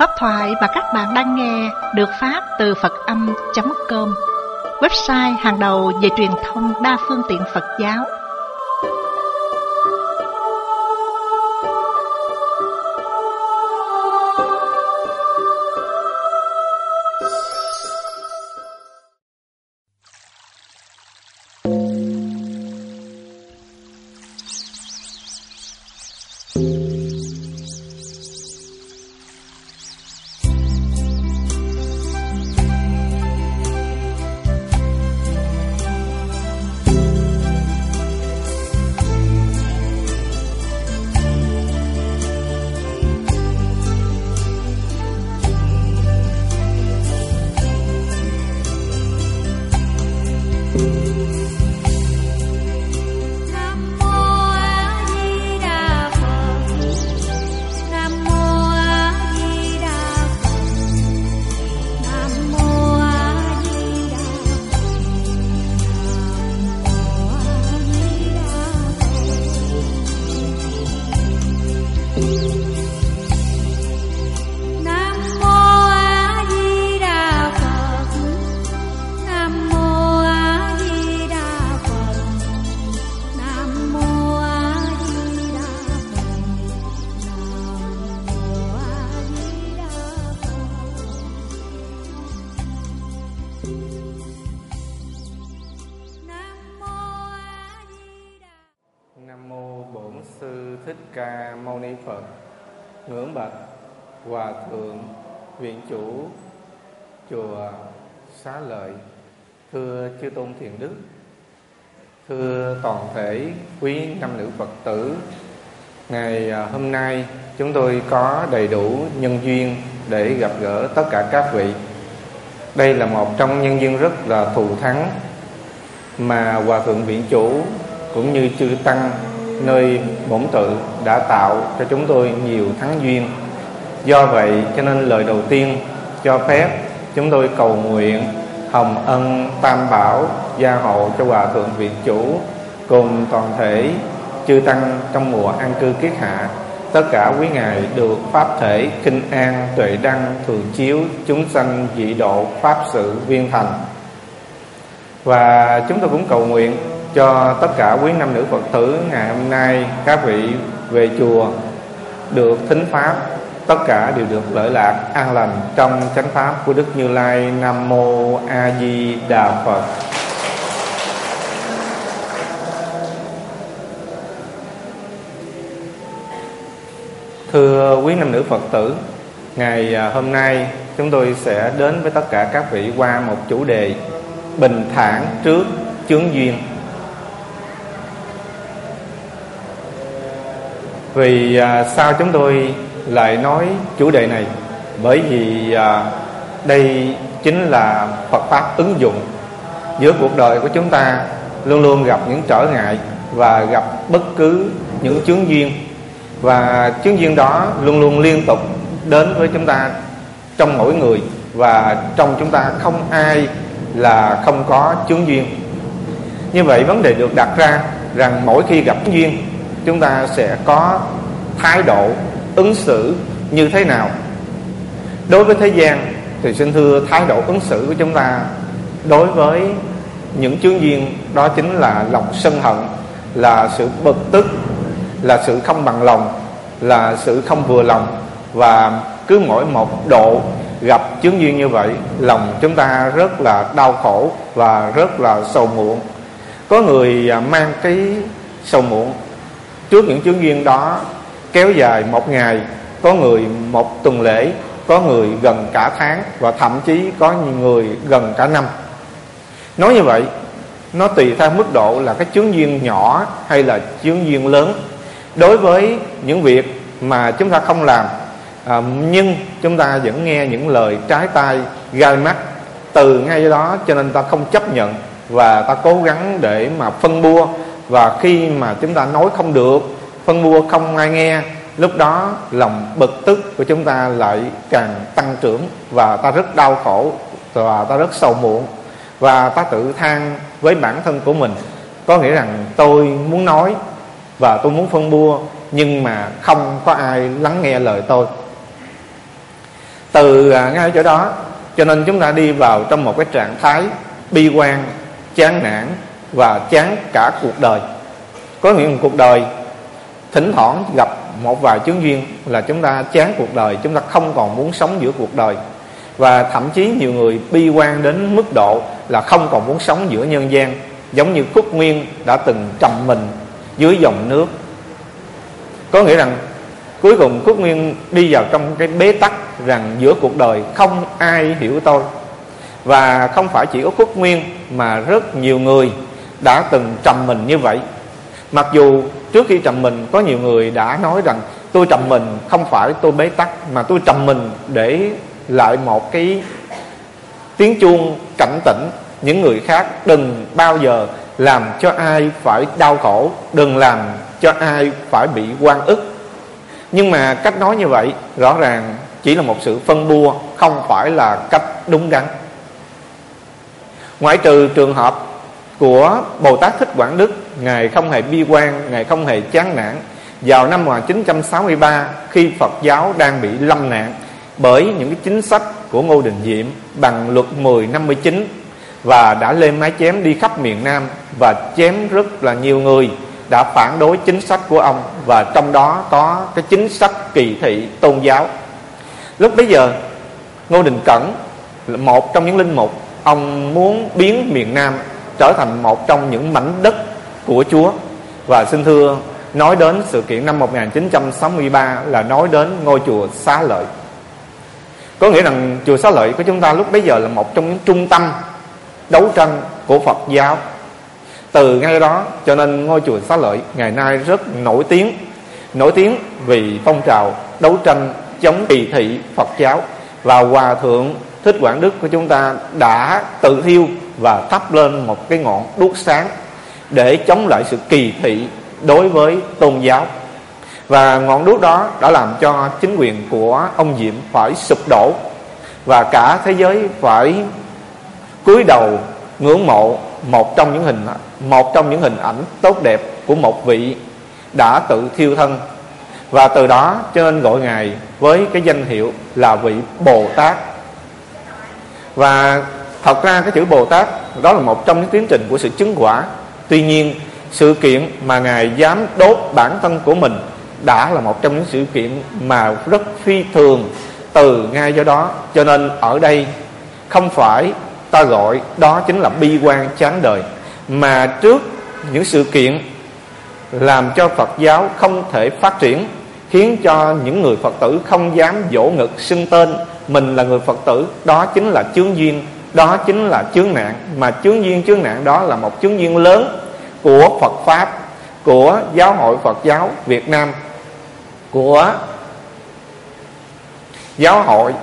Pháp thoại mà các bạn đang nghe được phát từ Phật-âm.com, website hàng đầu về truyền thông đa phương tiện Phật giáo. Nam mô Bổn Sư Thích Ca Mâu Ni Phật. Ngưỡng bạch Hòa thượng Viện Chủ chùa Xá Lợi, thưa chư tôn thiền đức, thưa toàn thể quý nam nữ Phật tử. Ngày hôm nay chúng tôi có đầy đủ nhân duyên để gặp gỡ tất cả các vị. Đây là một trong nhân duyên rất là thù thắng mà Hòa thượng Viện Chủ cũng như chư tăng nơi bổn tự đã tạo cho chúng tôi nhiều thắng duyên. Do vậy cho nên lời đầu tiên cho phép chúng tôi cầu nguyện hồng ân tam bảo gia hộ cho Hòa thượng Viện Chủ cùng toàn thể chư tăng trong mùa an cư kiết hạ. Tất cả quý ngài được pháp thể kinh an tuệ đăng thường chiếu, chúng sanh dị độ pháp sự viên thành. Và chúng tôi cũng cầu nguyện cho tất cả quý nam nữ Phật tử ngày hôm nay các vị về chùa được thính pháp, tất cả đều được lợi lạc an lành trong chánh pháp của Đức Như Lai. Nam mô A Di Đà Phật. Thưa quý nam nữ Phật tử, ngày hôm nay chúng tôi sẽ đến với tất cả các vị qua một chủ đề: bình thản trước chướng duyên. Vì sao chúng tôi lại nói chủ đề này? Bởi vì đây chính là Phật Pháp ứng dụng. Giữa cuộc đời của chúng ta luôn luôn gặp những trở ngại và gặp bất cứ những chướng duyên. Và chướng duyên đó luôn luôn liên tục đến với chúng ta trong mỗi người. Và trong chúng ta không ai là không có chướng duyên. Như vậy vấn đề được đặt ra rằng mỗi khi gặp duyên, chúng ta sẽ có thái độ ứng xử như thế nào? Đối với thế gian thì xin thưa, thái độ ứng xử của chúng ta đối với những chướng duyên đó chính là lòng sân hận, là sự bực tức, là sự không bằng lòng, là sự không vừa lòng. Và cứ mỗi một độ gặp chướng duyên như vậy, lòng chúng ta rất là đau khổ và rất là sầu muộn. Có người mang cái sầu muộn trước những chướng duyên đó kéo dài một ngày, có người một tuần lễ, có người gần cả tháng, và thậm chí có người gần cả năm. Nói như vậy, nó tùy theo mức độ là cái chướng duyên nhỏ hay là chướng duyên lớn. Đối với những việc mà chúng ta không làm, nhưng chúng ta vẫn nghe những lời trái tai gai mắt, từ ngay đó cho nên ta không chấp nhận và ta cố gắng để mà phân bua. Và khi mà chúng ta nói không được, phân bua không ai nghe, lúc đó lòng bực tức của chúng ta lại càng tăng trưởng, và ta rất đau khổ và ta rất sầu muộn, và ta tự than với bản thân của mình. Có nghĩa rằng tôi muốn nói và tôi muốn phân bua, nhưng mà không có ai lắng nghe lời tôi. Từ ngay chỗ đó cho nên chúng ta đi vào trong một cái trạng thái bi quan, chán nản và chán cả cuộc đời. Có nghĩa là cuộc đời thỉnh thoảng gặp một vài chướng duyên là chúng ta chán cuộc đời, chúng ta không còn muốn sống giữa cuộc đời. Và thậm chí nhiều người bi quan đến mức độ là không còn muốn sống giữa nhân gian. Giống như Khúc Nguyên đã từng trầm mình dưới dòng nước. Có nghĩa rằng cuối cùng Khúc Nguyên đi vào trong cái bế tắc rằng giữa cuộc đời không ai hiểu tôi. Và không phải chỉ có Khúc Nguyên mà rất nhiều người đã từng trầm mình như vậy. Mặc dù trước khi trầm mình có nhiều người đã nói rằng tôi trầm mình không phải tôi bế tắc, mà tôi trầm mình để lại một cái tiếng chuông cảnh tỉnh những người khác đừng bao giờ làm cho ai phải đau khổ, đừng làm cho ai phải bị oan ức. Nhưng mà cách nói như vậy rõ ràng chỉ là một sự phân bua, không phải là cách đúng đắn. Ngoại trừ trường hợp của Bồ Tát Thích Quảng Đức, Ngài không hề bi quan, Ngài không hề chán nản. Vào năm 1963, khi Phật giáo đang bị lâm nạn bởi những cái chính sách của Ngô Đình Diệm bằng luật 10/59 và đã lên mái chém đi khắp miền Nam và chém rất là nhiều người đã phản đối chính sách của ông, và trong đó có cái chính sách kỳ thị tôn giáo. Lúc bấy giờ Ngô Đình Cẩn, một trong những linh mục, ông muốn biến miền Nam trở thành một trong những mảnh đất của Chúa. Và xin thưa, nói đến sự kiện năm 1963 là nói đến ngôi chùa Xá Lợi. Có nghĩa rằng chùa Xá Lợi của chúng ta lúc bấy giờ là một trong những trung tâm đấu tranh của Phật giáo. Từ ngay đó cho nên ngôi chùa Xá Lợi ngày nay rất nổi tiếng vì phong trào đấu tranh chống kỳ thị Phật giáo. Và Hòa Thượng Thích Quảng Đức của chúng ta đã tự thiêu và thắp lên một cái ngọn đuốc sáng để chống lại sự kỳ thị đối với tôn giáo. Và ngọn đuốc đó đã làm cho chính quyền của ông Diệm phải sụp đổ, và cả thế giới phải cúi đầu ngưỡng mộ một trong những hình ảnh tốt đẹp của một vị đã tự thiêu thân. Và từ đó cho nên gọi Ngài với cái danh hiệu là vị Bồ Tát. Và thật ra cái chữ Bồ Tát đó là một trong những tiến trình của sự chứng quả. Tuy nhiên sự kiện mà Ngài dám đốt bản thân của mình đã là một trong những sự kiện mà rất phi thường. Từ ngay do đó cho nên ở đây không phải ta gọi đó chính là bi quan chán đời, mà trước những sự kiện làm cho Phật giáo không thể phát triển, khiến cho những người Phật tử không dám vỗ ngực xưng tên mình là người Phật tử, đó chính là chướng duyên, đó chính là chướng nạn. Mà chướng duyên chướng nạn đó là một chướng duyên lớn của Phật Pháp, của Giáo hội Phật giáo Việt Nam, của giáo hội,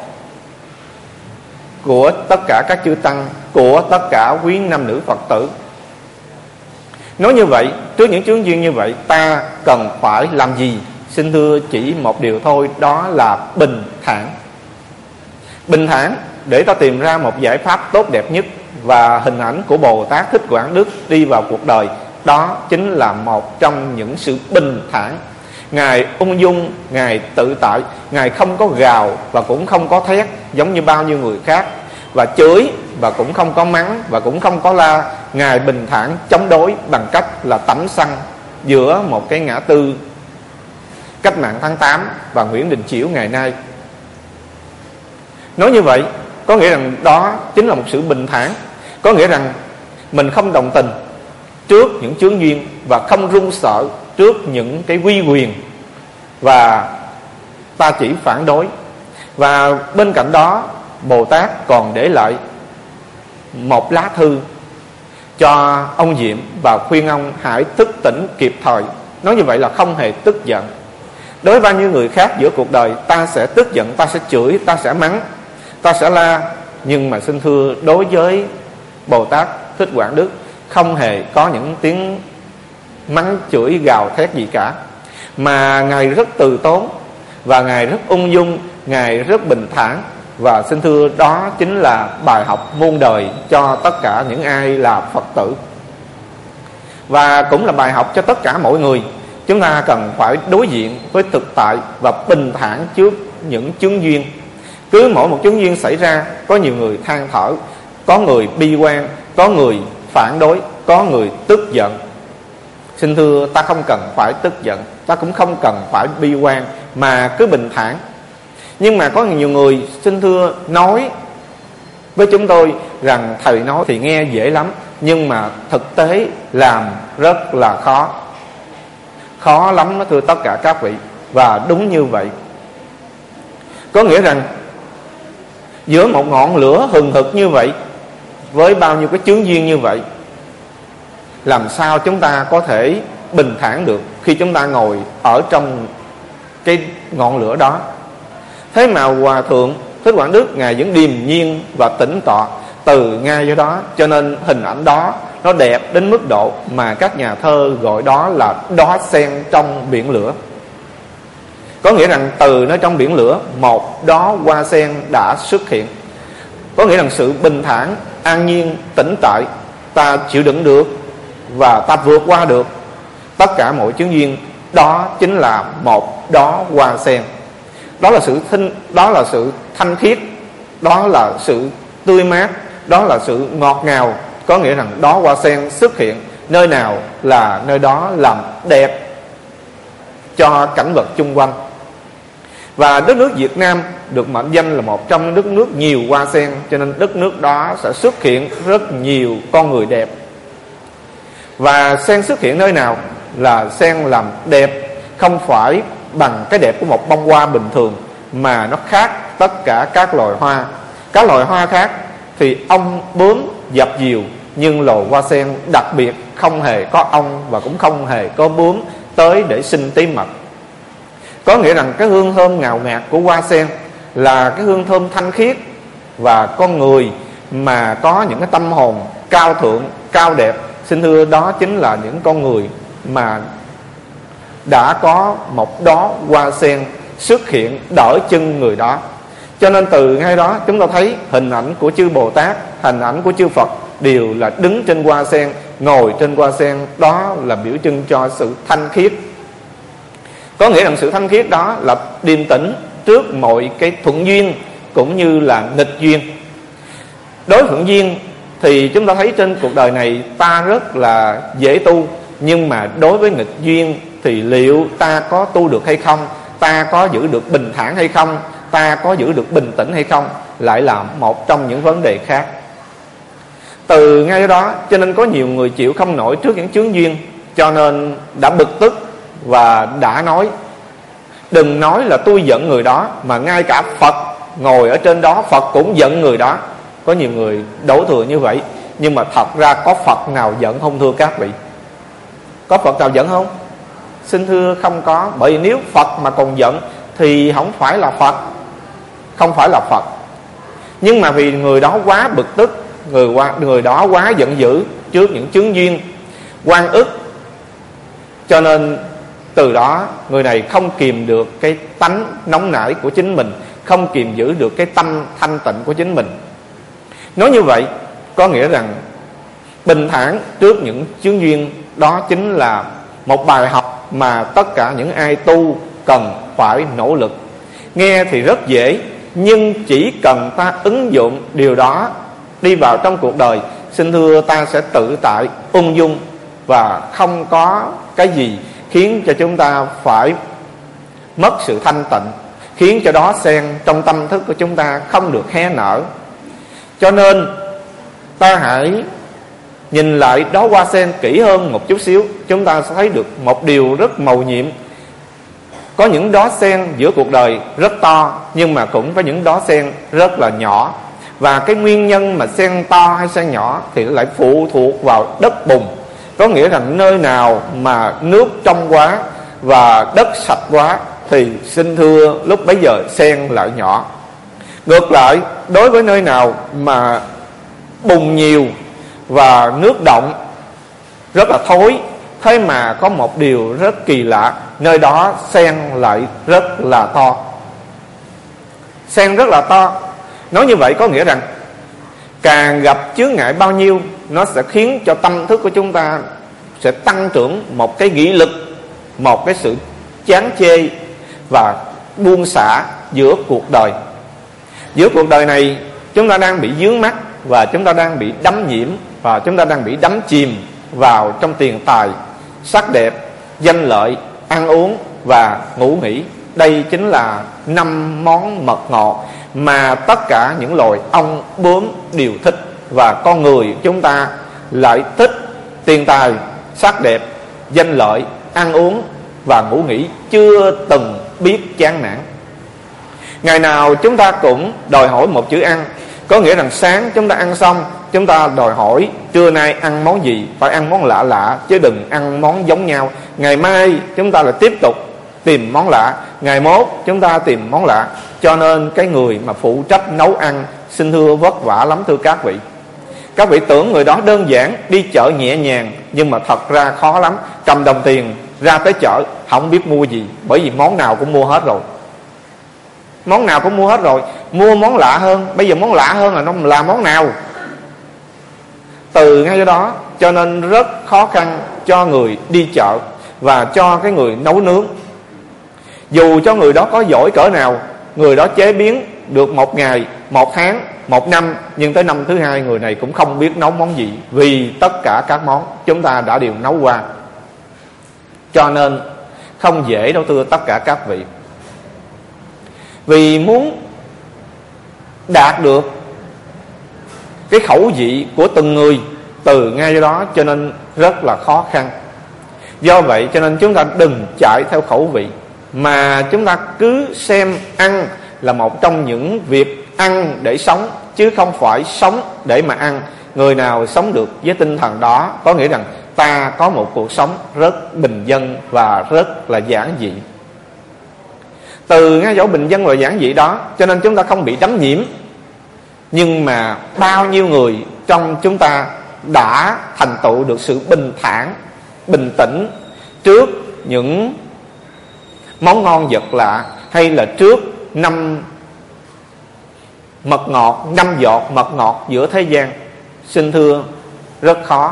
của tất cả các chư tăng, của tất cả quý nam nữ Phật tử. Nói như vậy, trước những chướng duyên như vậy, ta cần phải làm gì? Xin thưa chỉ một điều thôi, đó là bình thản. Bình thản để ta tìm ra một giải pháp tốt đẹp nhất. Và hình ảnh của Bồ Tát Thích Quảng Đức đi vào cuộc đời, đó chính là một trong những sự bình thản. Ngài ung dung, Ngài tự tại, Ngài không có gào và cũng không có thét giống như bao nhiêu người khác, và chửi và cũng không có mắng và cũng không có la. Ngài bình thản chống đối bằng cách là tẩm xăng giữa một cái ngã tư Cách mạng tháng 8 và Nguyễn Đình Chiểu ngày nay. Nói như vậy có nghĩa rằng đó chính là một sự bình thản. Có nghĩa rằng mình không đồng tình trước những chướng duyên và không run sợ trước những cái uy quyền, và ta chỉ phản đối. Và bên cạnh đó Bồ Tát còn để lại một lá thư cho ông Diệm và khuyên ông hãy thức tỉnh kịp thời. Nói như vậy là không hề tức giận. Đối với bao nhiêu người khác giữa cuộc đời, ta sẽ tức giận, ta sẽ chửi, ta sẽ mắng, ta sẽ la. Nhưng mà xin thưa, đối với Bồ Tát Thích Quảng Đức không hề có những tiếng mắng chửi gào thét gì cả, mà Ngài rất từ tốn và Ngài rất ung dung, Ngài rất bình thản. Và xin thưa, đó chính là bài học muôn đời cho tất cả những ai là Phật tử, và cũng là bài học cho tất cả mọi người. Chúng ta cần phải đối diện với thực tại và bình thản trước những chướng duyên. Cứ mỗi một chướng duyên xảy ra, có nhiều người than thở, có người bi quan, có người phản đối, có người tức giận. Xin thưa, ta không cần phải tức giận, ta cũng không cần phải bi quan, mà cứ bình thản. Nhưng mà có nhiều người, xin thưa, nói với chúng tôi rằng thầy nói thì nghe dễ lắm, nhưng mà thực tế làm rất là khó. Khó lắm đó thưa tất cả các vị. Và đúng như vậy. Có nghĩa rằng giữa một ngọn lửa hừng hực như vậy, với bao nhiêu cái chướng duyên như vậy, làm sao chúng ta có thể bình thản được khi chúng ta ngồi ở trong cái ngọn lửa đó? Thế mà Hòa Thượng Thích Quảng Đức Ngài vẫn điềm nhiên và tĩnh tọa từ ngay do đó. Cho nên hình ảnh đó nó đẹp đến mức độ mà các nhà thơ gọi đó là đóa sen trong biển lửa. Có nghĩa rằng từ nó trong biển lửa, một đóa hoa sen đã xuất hiện. Có nghĩa rằng sự bình thản, an nhiên, tĩnh tại, ta chịu đựng được và ta vượt qua được tất cả mọi chướng duyên. Đó chính là một đóa hoa sen. Đó là sự thanh khiết, đó là sự tươi mát, đó là sự ngọt ngào. Có nghĩa rằng đóa hoa sen xuất hiện nơi nào là nơi đó làm đẹp cho cảnh vật chung quanh. Và đất nước Việt Nam được mệnh danh là một trong đất nước nhiều hoa sen, cho nên đất nước đó sẽ xuất hiện rất nhiều con người đẹp. Và sen xuất hiện nơi nào là sen làm đẹp, không phải bằng cái đẹp của một bông hoa bình thường, mà nó khác tất cả các loài hoa. Các loài hoa khác thì ong bướm dập dìu, nhưng loài hoa sen đặc biệt không hề có ong và cũng không hề có bướm tới để xin tí mật. Có nghĩa rằng cái hương thơm ngào ngạt của hoa sen là cái hương thơm thanh khiết. Và con người mà có những cái tâm hồn cao thượng, cao đẹp, xin thưa, đó chính là những con người mà đã có một đóa hoa sen xuất hiện đỡ chân người đó. Cho nên từ ngay đó chúng ta thấy hình ảnh của chư Bồ Tát, hình ảnh của chư Phật đều là đứng trên hoa sen, ngồi trên hoa sen. Đó là biểu trưng cho sự thanh khiết. Có nghĩa rằng sự thanh khiết đó là điềm tĩnh trước mọi cái thuận duyên cũng như là nghịch duyên. Đối thuận duyên thì chúng ta thấy trên cuộc đời này ta rất là dễ tu, nhưng mà đối với nghịch duyên thì liệu ta có tu được hay không, ta có giữ được bình thản hay không, ta có giữ được bình tĩnh hay không, lại là một trong những vấn đề khác. Từ ngay đó cho nên có nhiều người chịu không nổi trước những chướng duyên, cho nên đã bực tức và đã nói, đừng nói là tôi giận người đó, mà ngay cả Phật ngồi ở trên đó, Phật cũng giận người đó. Có nhiều người đổ thừa như vậy, nhưng mà thật ra có Phật nào giận không thưa các vị? Có Phật nào giận không? Xin thưa không có. Bởi vì nếu Phật mà còn giận thì không phải là Phật, không phải là Phật. Nhưng mà vì người đó quá bực tức, người đó quá giận dữ trước những chướng duyên, oan ức, cho nên từ đó người này không kìm được cái tánh nóng nảy của chính mình, không kìm giữ được cái tâm thanh tịnh của chính mình. Nói như vậy có nghĩa rằng bình thản trước những chướng duyên, đó chính là một bài học mà tất cả những ai tu cần phải nỗ lực. Nghe thì rất dễ, nhưng chỉ cần ta ứng dụng điều đó đi vào trong cuộc đời, xin thưa, ta sẽ tự tại, ung dung và không có cái gì khiến cho chúng ta phải mất sự thanh tịnh, khiến cho đó sen trong tâm thức của chúng ta không được hé nở. Cho nên ta hãy nhìn lại đó hoa sen kỹ hơn một chút xíu, chúng ta sẽ thấy được một điều rất mầu nhiệm. Có những đóa sen giữa cuộc đời rất to, nhưng mà cũng có những đóa sen rất là nhỏ. Và cái nguyên nhân mà sen to hay sen nhỏ thì lại phụ thuộc vào đất bùn. Có nghĩa rằng nơi nào mà nước trong quá và đất sạch quá thì xin thưa lúc bấy giờ sen lại nhỏ. Ngược lại, đối với nơi nào mà bùn nhiều và nước động rất là thối, thế mà có một điều rất kỳ lạ, nơi đó sen lại rất là to. Sen rất là to. Nói như vậy có nghĩa rằng càng gặp chướng ngại bao nhiêu, nó sẽ khiến cho tâm thức của chúng ta sẽ tăng trưởng một cái nghị lực, một cái sự chán chê và buông xả giữa cuộc đời. Giữa cuộc đời này chúng ta đang bị vướng mắc, và chúng ta đang bị đắm nhiễm, và chúng ta đang bị đắm chìm vào trong tiền tài, sắc đẹp, danh lợi, ăn uống và ngủ nghỉ. Đây chính là 5 món mật ngọt mà tất cả những loài ong bướm đều thích. Và con người chúng ta lại thích tiền tài, sắc đẹp, danh lợi, ăn uống và ngủ nghỉ, chưa từng biết chán nản. Ngày nào chúng ta cũng đòi hỏi một chữ ăn. Có nghĩa rằng sáng chúng ta ăn xong, chúng ta đòi hỏi trưa nay ăn món gì, phải ăn món lạ lạ chứ đừng ăn món giống nhau. Ngày mai chúng ta lại tiếp tục tìm món lạ, ngày mốt chúng ta tìm món lạ. Cho nên cái người mà phụ trách nấu ăn, xin thưa vất vả lắm thưa các vị. Các vị tưởng người đó đơn giản, đi chợ nhẹ nhàng, nhưng mà thật ra khó lắm. Cầm đồng tiền ra tới chợ không biết mua gì, bởi vì món nào cũng mua hết rồi. Món nào cũng mua hết rồi, mua món lạ hơn. Bây giờ món lạ hơn là nó là món nào? Từ ngay đó cho nên rất khó khăn cho người đi chợ và cho cái người nấu nướng. Dù cho người đó có giỏi cỡ nào, người đó chế biến được 1 ngày, 1 tháng, 1 năm, nhưng tới năm thứ 2 người này cũng không biết nấu món gì, vì tất cả các món chúng ta đã đều nấu qua. Cho nên không dễ đâu thưa tất cả các vị. Vì muốn đạt được cái khẩu vị của từng người từ ngay đó cho nên rất là khó khăn. Do vậy cho nên chúng ta đừng chạy theo khẩu vị, mà chúng ta cứ xem ăn là một trong những việc ăn để sống, chứ không phải sống để mà ăn. Người nào sống được với tinh thần đó có nghĩa rằng ta có một cuộc sống rất bình dân và rất là giản dị. Từ ngay chỗ bình dân và giản dị đó cho nên chúng ta không bị đắm nhiễm. Nhưng mà bao nhiêu người trong chúng ta đã thành tựu được sự bình thản, bình tĩnh trước những món ngon vật lạ, hay là trước 5 giọt mật ngọt giữa thế gian. Xin thưa rất khó.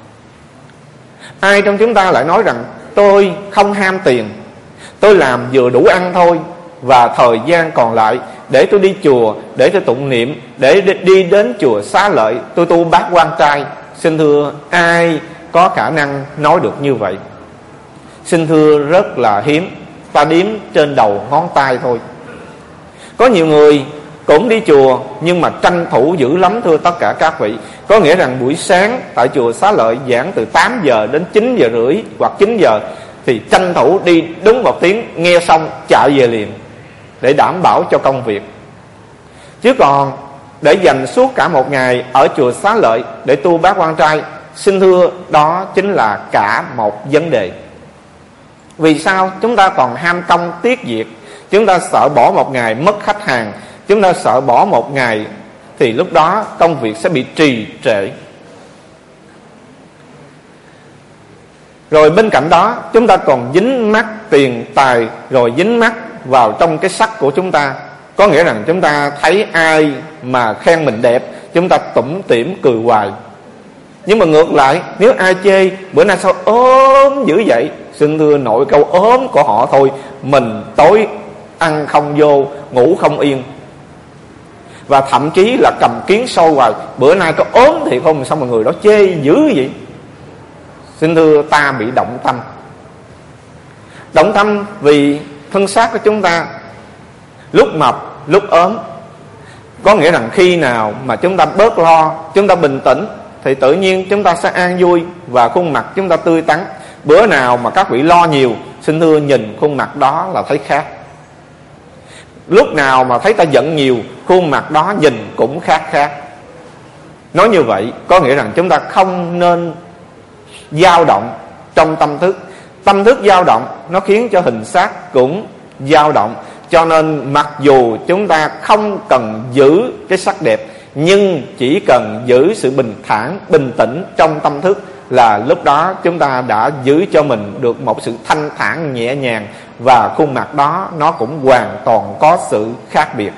Ai trong chúng ta lại nói rằng tôi không ham tiền, tôi làm vừa đủ ăn thôi, và thời gian còn lại để tôi đi chùa, để tôi tụng niệm, để đi đến chùa Xá Lợi tôi tu bát quan trai. Xin thưa ai có khả năng nói được như vậy? Xin thưa rất là hiếm, ta đếm trên đầu ngón tay thôi. Có nhiều người cũng đi chùa nhưng mà tranh thủ dữ lắm thưa tất cả các vị. Có nghĩa rằng buổi sáng tại chùa Xá Lợi giảng từ 8 giờ đến 9 giờ rưỡi hoặc 9 giờ, thì tranh thủ đi đúng 1 tiếng, nghe xong chạy về liền để đảm bảo cho công việc. Chứ còn để dành suốt cả một ngày ở chùa Xá Lợi để tu bát quan trai, xin thưa đó chính là cả một vấn đề. Vì sao? Chúng ta còn ham công tiếc việc. Chúng ta sợ bỏ một ngày mất khách hàng, chúng ta sợ bỏ một ngày thì lúc đó công việc sẽ bị trì trệ. Rồi bên cạnh đó chúng ta còn dính mắc tiền tài, rồi dính mắc vào trong cái sắc của chúng ta. Có nghĩa rằng chúng ta thấy ai mà khen mình đẹp, chúng ta tủm tỉm cười hoài. Nhưng mà ngược lại, nếu ai chê bữa nay sao ốm dữ vậy, xin thưa nội câu ốm của họ thôi, mình tối ăn không vô, ngủ không yên, và thậm chí là cầm kiến soi hoài, bữa nay có ốm thì không, sao mà người đó chê dữ vậy. Xin thưa ta bị động tâm. Động tâm vì thân xác của chúng ta lúc mập lúc ốm. Có nghĩa rằng khi nào mà chúng ta bớt lo, chúng ta bình tĩnh, thì tự nhiên chúng ta sẽ an vui và khuôn mặt chúng ta tươi tắn. Bữa nào mà các vị lo nhiều, xin thưa nhìn khuôn mặt đó là thấy khác. Lúc nào mà thấy ta giận nhiều, khuôn mặt đó nhìn cũng khác. Nói như vậy có nghĩa rằng chúng ta không nên dao động trong tâm thức. Tâm thức dao động nó khiến cho hình xác cũng dao động. Cho nên mặc dù chúng ta không cần giữ cái sắc đẹp, nhưng chỉ cần giữ sự bình thản, bình tĩnh trong tâm thức, là lúc đó chúng ta đã giữ cho mình được một sự thanh thản nhẹ nhàng, và khuôn mặt đó nó cũng hoàn toàn có sự khác biệt.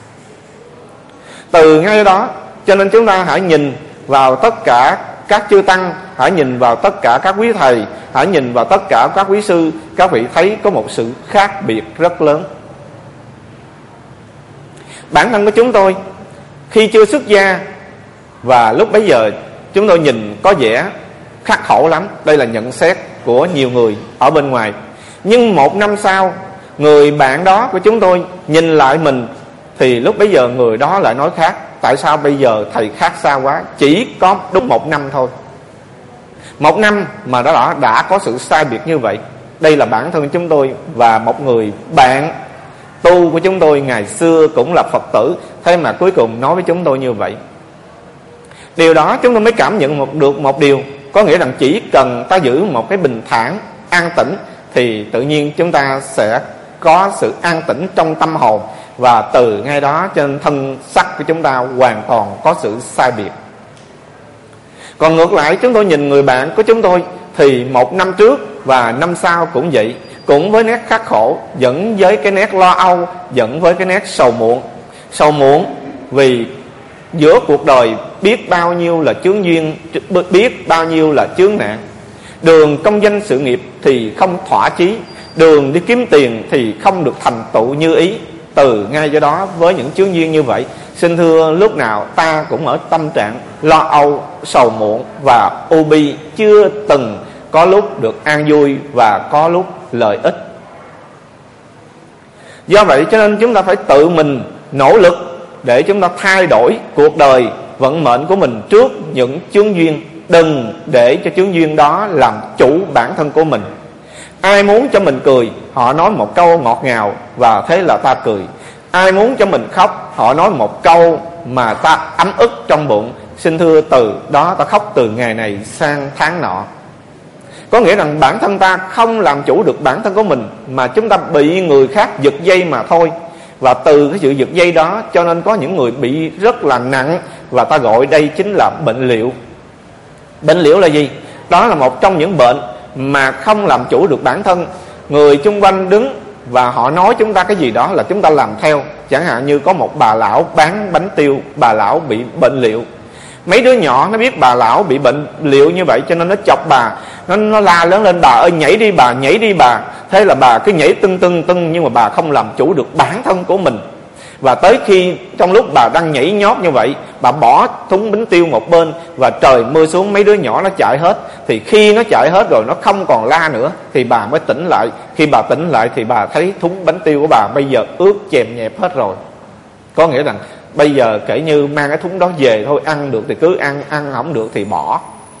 Từ ngay đó cho nên chúng ta hãy nhìn vào tất cả các chư tăng, hãy nhìn vào tất cả các quý thầy, hãy nhìn vào tất cả các quý sư, các vị thấy có một sự khác biệt rất lớn. Bản thân của chúng tôi khi chưa xuất gia, và lúc bấy giờ chúng tôi nhìn có vẻ khắc khổ lắm. Đây là nhận xét của nhiều người ở bên ngoài. Nhưng 1 năm sau, người bạn đó của chúng tôi nhìn lại mình, thì lúc bấy giờ người đó lại nói khác. Tại sao bây giờ thầy khác xa quá? Chỉ có đúng 1 năm thôi, 1 năm mà đã có sự sai biệt như vậy. Đây là bản thân chúng tôi và một người bạn tu của chúng tôi ngày xưa cũng là Phật tử, thế mà cuối cùng nói với chúng tôi như vậy. Điều đó chúng tôi mới cảm nhận được một điều, có nghĩa rằng chỉ cần ta giữ một cái bình thản, an tĩnh, thì tự nhiên chúng ta sẽ có sự an tĩnh trong tâm hồn, và từ ngay đó trên thân sắc của chúng ta hoàn toàn có sự sai biệt. Còn ngược lại, chúng tôi nhìn người bạn của chúng tôi thì 1 năm trước và năm sau cũng vậy, cũng với nét khắc khổ, dẫn với cái nét lo âu, dẫn với cái nét sầu muộn. Sầu muộn vì giữa cuộc đời biết bao nhiêu là chướng duyên, biết bao nhiêu là chướng nạn. Đường công danh sự nghiệp thì không thỏa chí, đường đi kiếm tiền thì không được thành tựu như ý. Từ ngay do đó, với những chướng duyên như vậy, xin thưa lúc nào ta cũng ở tâm trạng lo âu, sầu muộn và u bi, chưa từng có lúc được an vui và có lúc lợi ích. Do vậy cho nên chúng ta phải tự mình nỗ lực để chúng ta thay đổi cuộc đời, vận mệnh của mình trước những chướng duyên. Đừng để cho chướng duyên đó làm chủ bản thân của mình. Ai muốn cho mình cười, họ nói một câu ngọt ngào và thế là ta cười. Ai muốn cho mình khóc, họ nói một câu mà ta ấm ức trong bụng. Xin thưa từ đó ta khóc từ ngày này sang tháng nọ. Có nghĩa rằng bản thân ta không làm chủ được bản thân của mình, mà chúng ta bị người khác giật dây mà thôi. Và từ cái sự giật dây đó cho nên có những người bị rất là nặng, và ta gọi đây chính là bệnh liệu. Bệnh liệu là gì? Đó là một trong những bệnh mà không làm chủ được bản thân. Người chung quanh đứng và họ nói chúng ta cái gì đó là chúng ta làm theo. Chẳng hạn như có một bà lão bán bánh tiêu, bà lão bị bệnh liệu. Mấy đứa nhỏ nó biết bà lão bị bệnh liệu như vậy, cho nên nó chọc bà, nó la lớn lên: bà ơi nhảy đi bà, nhảy đi bà. Thế là bà cứ nhảy tưng tưng tưng, nhưng mà bà không làm chủ được bản thân của mình. Và tới khi trong lúc bà đang nhảy nhót như vậy, bà bỏ thúng bánh tiêu một bên và trời mưa xuống, mấy đứa nhỏ nó chạy hết. Thì khi nó chạy hết rồi, nó không còn la nữa, thì bà mới tỉnh lại. Khi bà tỉnh lại thì bà thấy thúng bánh tiêu của bà bây giờ ướt chèm nhẹp hết rồi. Có nghĩa rằng bây giờ kể như mang cái thúng đó về thôi, ăn được thì cứ ăn, ăn không được thì bỏ.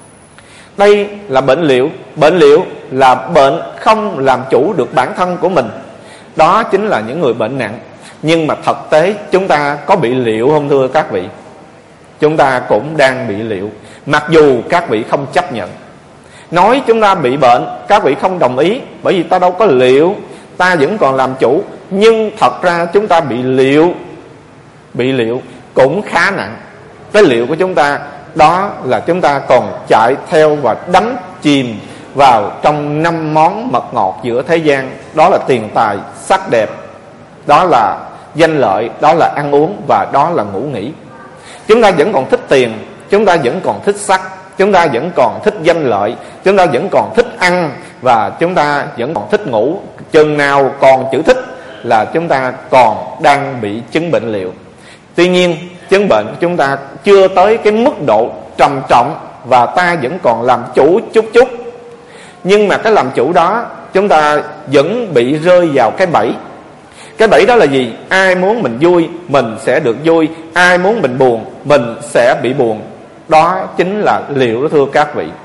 Đây là bệnh liệu. Bệnh liệu là bệnh không làm chủ được bản thân của mình. Đó chính là những người bệnh nặng. Nhưng mà thực tế chúng ta có bị liệu không thưa các vị? Chúng ta cũng đang bị liệu, mặc dù các vị không chấp nhận. Nói chúng ta bị bệnh, các vị không đồng ý, bởi vì ta đâu có liệu, ta vẫn còn làm chủ. Nhưng thật ra chúng ta bị liệu. Bị liệu cũng khá nặng. Cái liệu của chúng ta đó là chúng ta còn chạy theo và đắm chìm vào trong 5 món mật ngọt giữa thế gian. Đó là tiền tài, sắc đẹp, đó là danh lợi, đó là ăn uống, và đó là ngủ nghỉ. Chúng ta vẫn còn thích tiền, chúng ta vẫn còn thích sắc, chúng ta vẫn còn thích danh lợi, chúng ta vẫn còn thích ăn, và chúng ta vẫn còn thích ngủ. Chừng nào còn chữ thích là chúng ta còn đang bị chứng bệnh liệu. Tuy nhiên chứng bệnh của chúng ta chưa tới cái mức độ trầm trọng, và ta vẫn còn làm chủ chút chút. Nhưng mà cái làm chủ đó chúng ta vẫn bị rơi vào cái bẫy. Cái bẫy đó là gì? Ai muốn mình vui, mình sẽ được vui. Ai muốn mình buồn, mình sẽ bị buồn. Đó chính là liệu đó thưa các vị.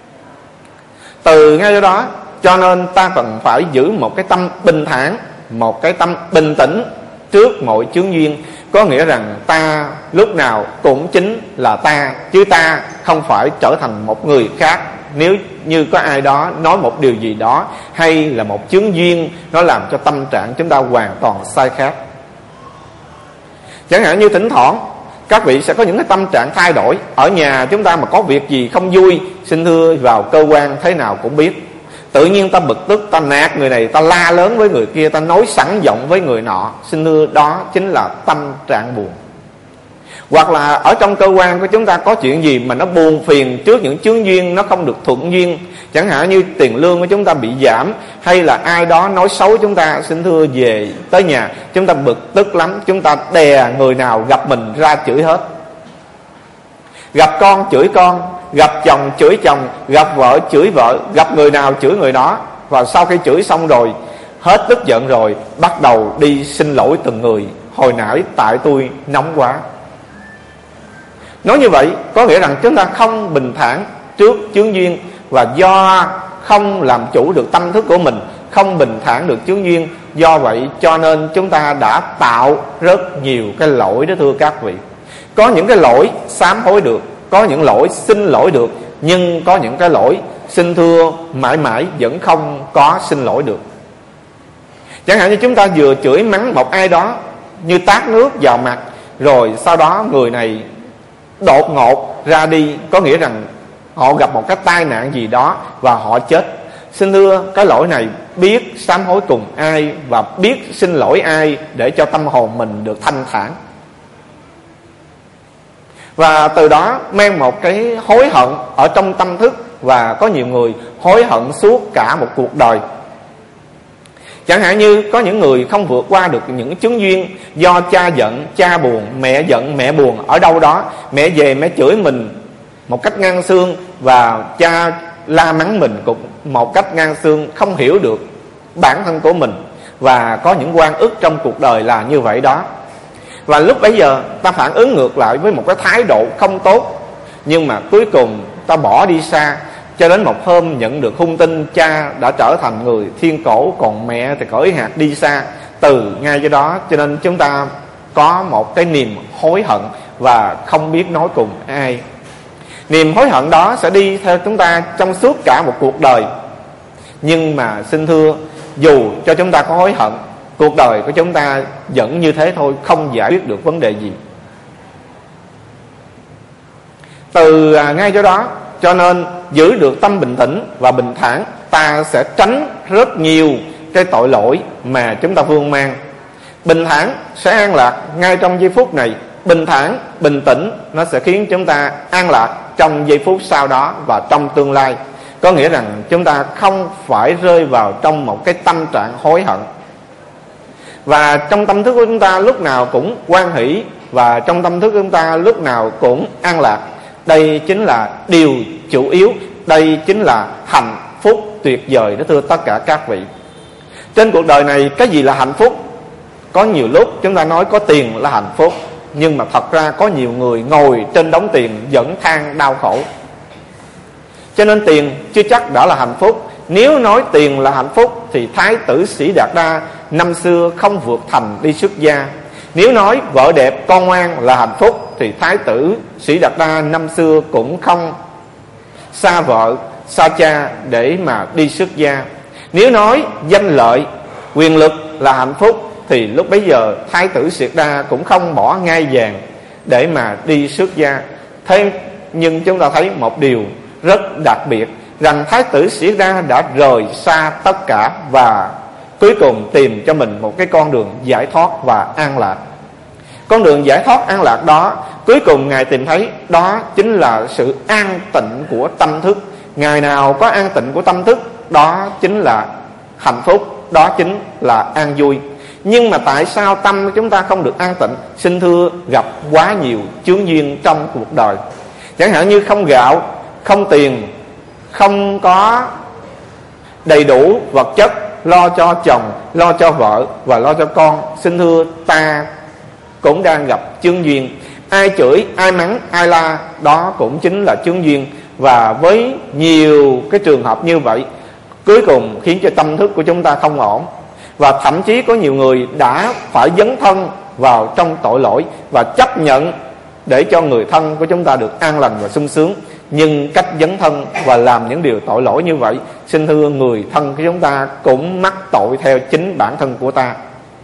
Từ ngay đó cho nên ta cần phải giữ một cái tâm bình thản, một cái tâm bình tĩnh trước mọi chướng duyên. Có nghĩa rằng ta lúc nào cũng chính là ta, chứ ta không phải trở thành một người khác. Nếu như có ai đó nói một điều gì đó, hay là một chướng duyên, nó làm cho tâm trạng chúng ta hoàn toàn sai khác. Chẳng hạn như thỉnh thoảng các vị sẽ có những cái tâm trạng thay đổi. Ở nhà chúng ta mà có việc gì không vui, xin thưa vào cơ quan thế nào cũng biết. Tự nhiên ta bực tức, ta nạt người này, ta la lớn với người kia, ta nói sẵn giọng với người nọ. Xin thưa đó chính là tâm trạng buồn. Hoặc là ở trong cơ quan của chúng ta có chuyện gì mà nó buồn phiền trước những chướng duyên nó không được thuận duyên, chẳng hạn như tiền lương của chúng ta bị giảm, hay là ai đó nói xấu chúng ta, xin thưa về tới nhà chúng ta bực tức lắm, chúng ta đè người nào gặp mình ra chửi hết. Gặp con chửi con, gặp chồng chửi chồng, gặp vợ chửi vợ, gặp người nào chửi người đó. Và sau khi chửi xong rồi, hết tức giận rồi, bắt đầu đi xin lỗi từng người. Hồi nãy tại tôi nóng quá. Nói như vậy có nghĩa rằng chúng ta không bình thản trước chướng duyên, và do không làm chủ được tâm thức của mình, không bình thản được chướng duyên, do vậy cho nên chúng ta đã tạo rất nhiều cái lỗi đó thưa các vị. Có những cái lỗi sám hối được, có những lỗi xin lỗi được, nhưng có những cái lỗi xin thưa mãi mãi vẫn không có xin lỗi được. Chẳng hạn như chúng ta vừa chửi mắng một ai đó như tát nước vào mặt, rồi sau đó người này đột ngột ra đi, có nghĩa rằng họ gặp một cái tai nạn gì đó và họ chết. Xin thưa, cái lỗi này biết sám hối cùng ai và biết xin lỗi ai để cho tâm hồn mình được thanh thản, và từ đó mang một cái hối hận ở trong tâm thức. Và có nhiều người hối hận suốt cả một cuộc đời. Chẳng hạn như có những người không vượt qua được những chướng duyên, do cha giận, cha buồn, mẹ giận, mẹ buồn. Ở đâu đó mẹ về mẹ chửi mình một cách ngang xương, và cha la mắng mình cũng một cách ngang xương, không hiểu được bản thân của mình, và có những oan ức trong cuộc đời là như vậy đó. Và lúc bấy giờ ta phản ứng ngược lại với một cái thái độ không tốt, nhưng mà cuối cùng ta bỏ đi xa. Cho đến một hôm nhận được hung tin cha đã trở thành người thiên cổ, còn mẹ thì cõi hạt đi xa. Từ ngay cho đó cho nên chúng ta có một cái niềm hối hận và không biết nói cùng ai. Niềm hối hận đó sẽ đi theo chúng ta trong suốt cả một cuộc đời. Nhưng mà xin thưa, dù cho chúng ta có hối hận, cuộc đời của chúng ta vẫn như thế thôi, không giải quyết được vấn đề gì. Từ ngay chỗ đó cho nên giữ được tâm bình tĩnh và bình thản, ta sẽ tránh rất nhiều cái tội lỗi mà chúng ta vương mang. Bình thản sẽ an lạc ngay trong giây phút này. Bình thản, bình tĩnh nó sẽ khiến chúng ta an lạc trong giây phút sau đó và trong tương lai. Có nghĩa rằng chúng ta không phải rơi vào trong một cái tâm trạng hối hận. Và trong tâm thức của chúng ta lúc nào cũng hoan hỷ, và trong tâm thức của chúng ta lúc nào cũng an lạc. Đây chính là điều chủ yếu, đây chính là hạnh phúc tuyệt vời đó thưa tất cả các vị. Trên cuộc đời này cái gì là hạnh phúc? Có nhiều lúc chúng ta nói có tiền là hạnh phúc, nhưng mà thật ra có nhiều người ngồi trên đống tiền vẫn than đau khổ. Cho nên tiền chưa chắc đã là hạnh phúc. Nếu nói tiền là hạnh phúc thì Thái tử Sĩ Đạt Đa năm xưa không vượt thành đi xuất gia. Nếu nói vợ đẹp con ngoan là hạnh phúc thì Thái tử Sĩ Đạt Đa năm xưa cũng không xa vợ xa cha để mà đi xuất gia. Nếu nói danh lợi quyền lực là hạnh phúc thì lúc bấy giờ Thái tử Sĩ Đạt Đa cũng không bỏ ngai vàng để mà đi xuất gia. Thế nhưng chúng ta thấy một điều rất đặc biệt, rằng Thái tử Sĩ Đạt Đa đã rời xa tất cả và cuối cùng tìm cho mình một cái con đường giải thoát và an lạc. Con đường giải thoát an lạc đó, cuối cùng Ngài tìm thấy đó chính là sự an tịnh của tâm thức. Ngày nào có an tịnh của tâm thức, đó chính là hạnh phúc, đó chính là an vui. Nhưng mà tại sao tâm của chúng ta không được an tịnh? Xin thưa, gặp quá nhiều chướng duyên trong cuộc đời. Chẳng hạn như không gạo, không tiền, không có đầy đủ vật chất lo cho chồng, lo cho vợ và lo cho con. Xin thưa, ta cũng đang gặp chướng duyên. Ai chửi, ai mắng, ai la, đó cũng chính là chướng duyên. Và với nhiều cái trường hợp như vậy, cuối cùng khiến cho tâm thức của chúng ta không ổn. Và thậm chí có nhiều người đã phải dấn thân vào trong tội lỗi và chấp nhận để cho người thân của chúng ta được an lành và sung sướng. Nhưng cách dấn thân và làm những điều tội lỗi như vậy, xin thưa, người thân của chúng ta cũng mắc tội theo chính bản thân của ta.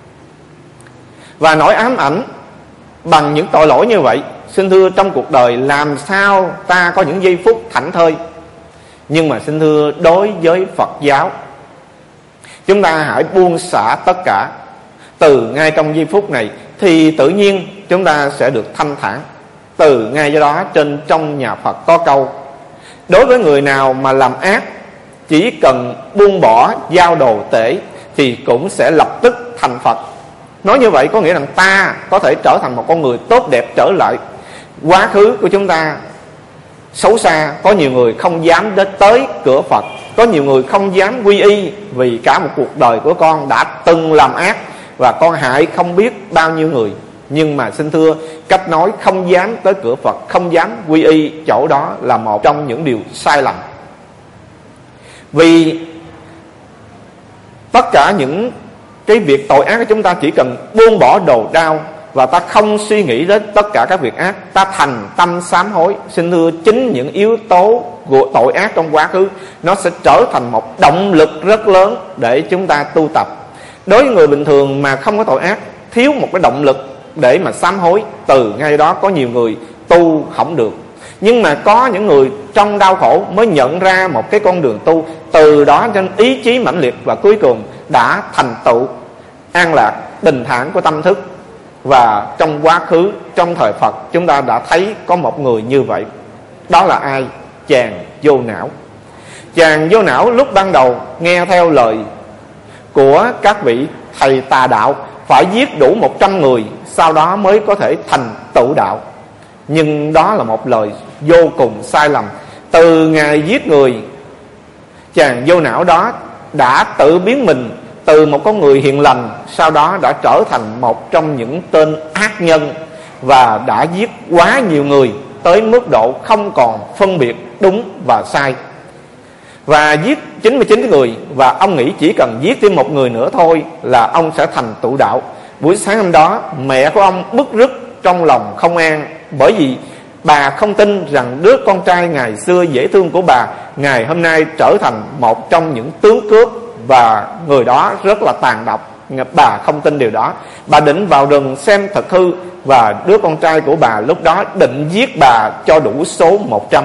Và nỗi ám ảnh bằng những tội lỗi như vậy, xin thưa, trong cuộc đời làm sao ta có những giây phút thảnh thơi. Nhưng mà xin thưa, đối với Phật giáo, chúng ta hãy buông xả tất cả. từ ngay trong giây phút này, thì tự nhiên chúng ta sẽ được thanh thản. Từ ngay do đó trên trong nhà Phật có câu: đối với người nào mà làm ác, chỉ cần buông bỏ giao đồ tể thì cũng sẽ lập tức thành Phật. Nói như vậy có nghĩa rằng ta có thể trở thành một con người tốt đẹp trở lại. Quá khứ của chúng ta xấu xa, có nhiều người không dám đến tới cửa Phật, có nhiều người không dám quy y vì cả một cuộc đời của con đã từng làm ác và con hại không biết bao nhiêu người. Nhưng mà xin thưa, cách nói không dám tới cửa Phật, không dám quy y, chỗ đó là một trong những điều sai lầm. Vì tất cả những cái việc tội ác của chúng ta chỉ cần buông bỏ đồ đao và ta không suy nghĩ đến tất cả các việc ác, ta thành tâm sám hối. Xin thưa, chính những yếu tố của tội ác trong quá khứ nó sẽ trở thành một động lực rất lớn để chúng ta tu tập. Đối với người bình thường mà không có tội ác, thiếu một cái động lực để mà sám hối, từ ngay đó có nhiều người tu không được. Nhưng mà có những người trong đau khổ mới nhận ra một cái con đường tu, từ đó trên ý chí mãnh liệt và cuối cùng đã thành tựu an lạc bình thản của tâm thức. Và trong quá khứ, trong thời Phật, chúng ta đã thấy có một người như vậy. Đó là ai? Chàng Vô Não. Chàng Vô Não lúc ban đầu nghe theo lời của các vị thầy tà đạo phải giết đủ 100 người, sau đó mới có thể thành tựu đạo. Nhưng đó là một lời vô cùng sai lầm. Từ ngày giết người, chàng Vô Não đó đã tự biến mình từ một con người hiền lành, sau đó đã trở thành một trong những tên ác nhân và đã giết quá nhiều người tới mức độ không còn phân biệt đúng và sai. Và giết 99 người, và ông nghĩ chỉ cần giết thêm một người nữa thôi là ông sẽ thành tựu đạo. Buổi sáng hôm đó, mẹ của ông bứt rứt trong lòng không an, bởi vì bà không tin rằng đứa con trai ngày xưa dễ thương của bà ngày hôm nay trở thành một trong những tướng cướp, và người đó rất là tàn độc. Bà không tin điều đó. Bà định vào rừng xem thật hư, và đứa con trai của bà lúc đó định giết bà cho đủ số 100.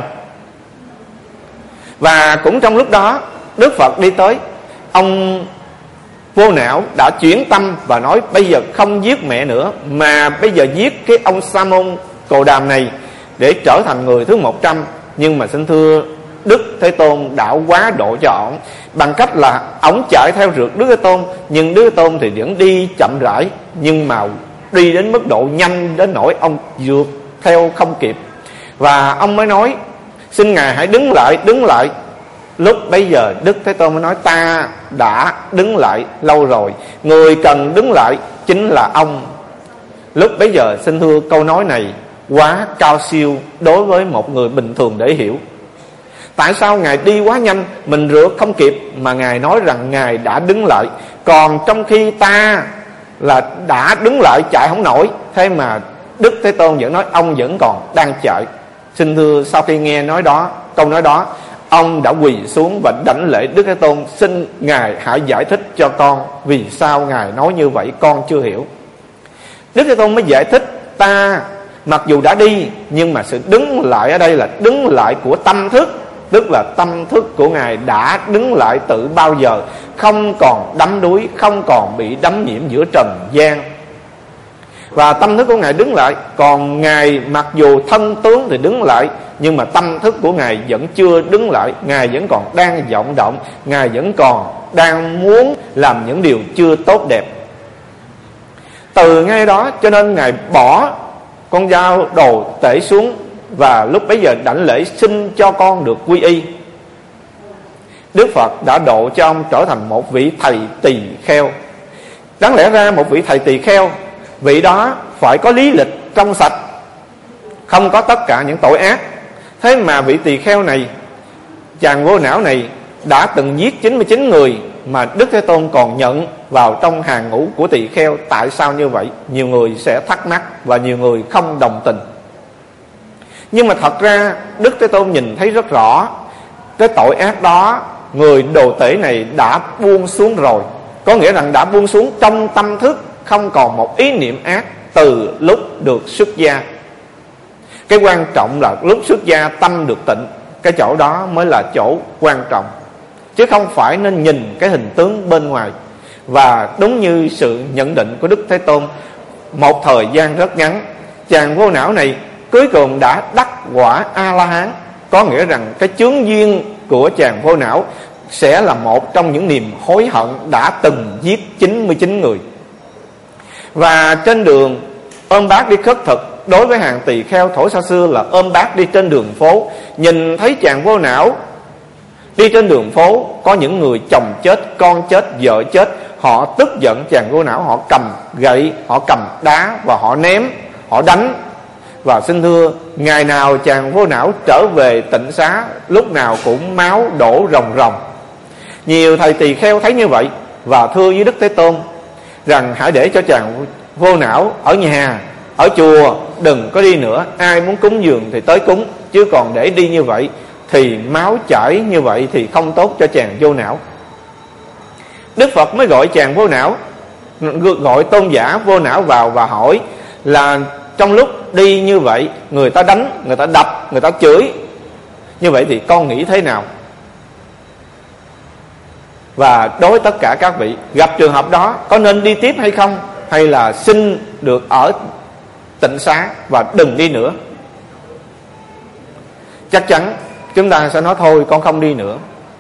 Và cũng trong lúc đó, Đức Phật đi tới. Ông Vô Não đã chuyển tâm và nói: bây giờ không giết mẹ nữa, mà bây giờ giết cái ông Sa môn Cồ Đàm này để trở thành người thứ 100. Nhưng mà xin thưa, Đức Thế Tôn đã quá độ cho ổng bằng cách là ổng chạy theo rượt Đức Thế Tôn, nhưng Đức Thế Tôn thì vẫn đi chậm rãi, nhưng mà đi đến mức độ nhanh đến nỗi ông vượt theo không kịp. Và ông mới nói: xin Ngài hãy đứng lại, đứng lại. Lúc bây giờ Đức Thế Tôn mới nói: ta đã đứng lại lâu rồi, người cần đứng lại chính là ông. Lúc bấy giờ xin thưa, câu nói này quá cao siêu đối với một người bình thường để hiểu. Tại sao Ngài đi quá nhanh, mình rượt không kịp, mà Ngài nói rằng Ngài đã đứng lại, còn trong khi ta là đã đứng lại chạy không nổi, thế mà Đức Thế Tôn vẫn nói ông vẫn còn đang chạy. Xin thưa, sau khi nghe nói đó, câu nói đó, ông đã quỳ xuống và đảnh lễ Đức Thế Tôn: xin Ngài hãy giải thích cho con vì sao Ngài nói như vậy, con chưa hiểu. Đức Thế Tôn mới giải thích: ta mặc dù đã đi, nhưng mà sự đứng lại ở đây là đứng lại của tâm thức, tức là tâm thức của Ngài đã đứng lại từ bao giờ, không còn đắm đuối, không còn bị đắm nhiễm giữa trần gian. Và tâm thức của Ngài đứng lại. Còn Ngài mặc dù thân tướng thì đứng lại, nhưng mà tâm thức của Ngài vẫn chưa đứng lại. Ngài vẫn còn đang vọng động, Ngài vẫn còn đang muốn làm những điều chưa tốt đẹp. Từ ngay đó cho nên Ngài bỏ con dao đồ tể xuống, và lúc bấy giờ đảnh lễ xin cho con được quy y. Đức Phật đã độ cho ông trở thành một vị thầy tỳ kheo. Đáng lẽ ra một vị thầy tỳ kheo, vị đó phải có lý lịch trong sạch, không có tất cả những tội ác. Thế mà vị tỳ kheo này, chàng Vô Não này, đã từng giết 99 người, mà Đức Thế Tôn còn nhận vào trong hàng ngũ của tỳ kheo. Tại sao như vậy? Nhiều người sẽ thắc mắc và nhiều người không đồng tình. Nhưng mà thật ra Đức Thế Tôn nhìn thấy rất rõ cái tội ác đó người đồ tể này đã buông xuống rồi. Có nghĩa rằng đã buông xuống trong tâm thức, không còn một ý niệm ác từ lúc được xuất gia. Cái quan trọng là lúc xuất gia tâm được tịnh, cái chỗ đó mới là chỗ quan trọng, chứ không phải nên nhìn cái hình tướng bên ngoài. Và đúng như sự nhận định của Đức Thế Tôn, một thời gian rất ngắn, chàng vô não này cuối cùng đã đắc quả A-la-hán. Có nghĩa rằng cái chướng duyên của chàng vô não sẽ là một trong những niềm hối hận đã từng giết 99 người. Và trên đường ôm bát đi khất thực, đối với hàng tỳ kheo thổ xa xưa là ôm bát đi trên đường phố, nhìn thấy chàng vô não đi trên đường phố, có những người chồng chết, con chết, vợ chết, họ tức giận chàng vô não, họ cầm gậy, họ cầm đá và họ ném, họ đánh. Và xin thưa, ngày nào chàng vô não trở về tịnh xá, lúc nào cũng máu đổ ròng ròng. Nhiều thầy tỳ kheo thấy như vậy và thưa với Đức Thế Tôn rằng hãy để cho chàng vô não ở nhà, ở chùa, đừng có đi nữa. Ai muốn cúng dường thì tới cúng, chứ còn để đi như vậy thì máu chảy như vậy thì không tốt cho chàng vô não. Đức Phật mới gọi chàng vô não, gọi tôn giả vô não vào và hỏi là trong lúc đi như vậy, người ta đánh, người ta đập, người ta chửi, như vậy thì con nghĩ thế nào? Và đối tất cả các vị gặp trường hợp đó, có nên đi tiếp hay không, hay là xin được ở tịnh xá và đừng đi nữa? Chắc chắn chúng ta sẽ nói thôi con không đi nữa.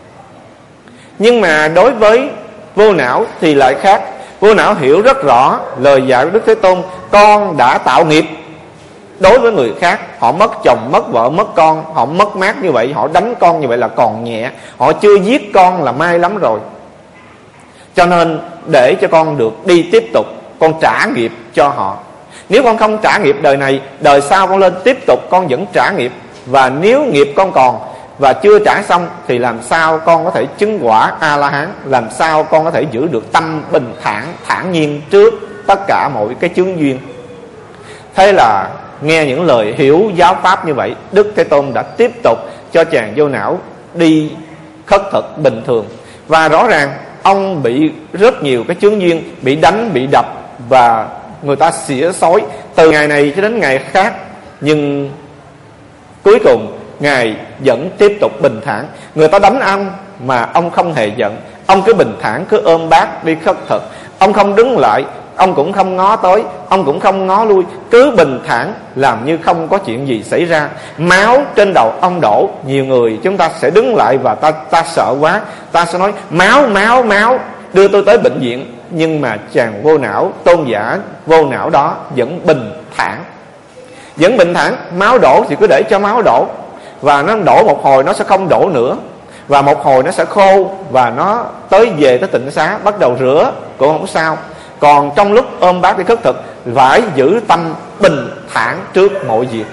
Nhưng mà đối với vô não thì lại khác. Vô não hiểu rất rõ lời dạy của Đức Thế Tôn, con đã tạo nghiệp đối với người khác. Họ mất chồng, mất vợ, mất con, họ mất mát như vậy, họ đánh con như vậy là còn nhẹ, họ chưa giết con là may lắm rồi. Cho nên để cho con được đi tiếp tục, con trả nghiệp cho họ. Nếu con không trả nghiệp đời này, đời sau con lên tiếp tục con vẫn trả nghiệp. Và nếu nghiệp con còn và chưa trả xong thì làm sao con có thể chứng quả A-la-hán, làm sao con có thể giữ được tâm bình thản, thản nhiên trước tất cả mọi cái chướng duyên. Thế là nghe những lời hiểu giáo pháp như vậy, Đức Thế Tôn đã tiếp tục cho chàng vô não đi khất thực bình thường. Và rõ ràng ông bị rất nhiều cái chướng duyên, bị đánh, bị đập và người ta xỉa xói từ ngày này cho đến ngày khác. Nhưng cuối cùng Ngài vẫn tiếp tục bình thản. Người ta đánh ông mà ông không hề giận, ông cứ bình thản, cứ ôm bát đi khất thực. Ông không đứng lại, ông cũng không ngó tới, ông cũng không ngó lui, cứ bình thản làm như không có chuyện gì xảy ra. Máu trên đầu ông đổ, nhiều người chúng ta sẽ đứng lại và ta sợ quá, ta sẽ nói máu, máu, máu, đưa tôi tới bệnh viện. Nhưng mà chàng vô não, tôn giả vô não đó vẫn bình thản. Vẫn bình thản, máu đổ thì cứ để cho máu đổ. Và nó đổ một hồi nó sẽ không đổ nữa, và một hồi nó sẽ khô, và nó về tới tịnh xá bắt đầu rửa cũng không sao. Còn trong lúc ôm bát đi khất thực phải giữ tâm bình thản trước mọi việc.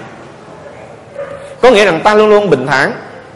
Có nghĩa rằng ta luôn luôn bình thản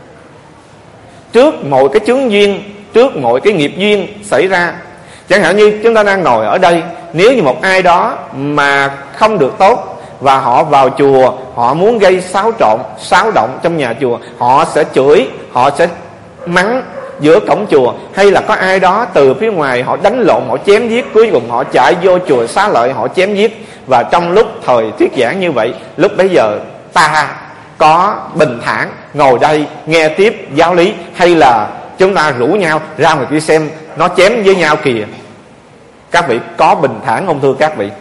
trước mọi cái chướng duyên, trước mọi cái nghiệp duyên xảy ra. Chẳng hạn như chúng ta đang ngồi ở đây, nếu như một ai đó mà không được tốt và họ vào chùa, họ muốn gây xáo động trong nhà chùa, họ sẽ chửi, họ sẽ mắng giữa cổng chùa. Hay là có ai đó từ phía ngoài họ đánh lộn, họ chém giết, cuối cùng họ chạy vô chùa Xá Lợi, họ chém giết. Và trong lúc thời thuyết giảng như vậy, lúc bấy giờ ta có bình thản ngồi đây nghe tiếp giáo lý, hay là chúng ta rủ nhau ra ngoài kia xem nó chém với nhau kìa? Các vị có bình thản không thưa các vị?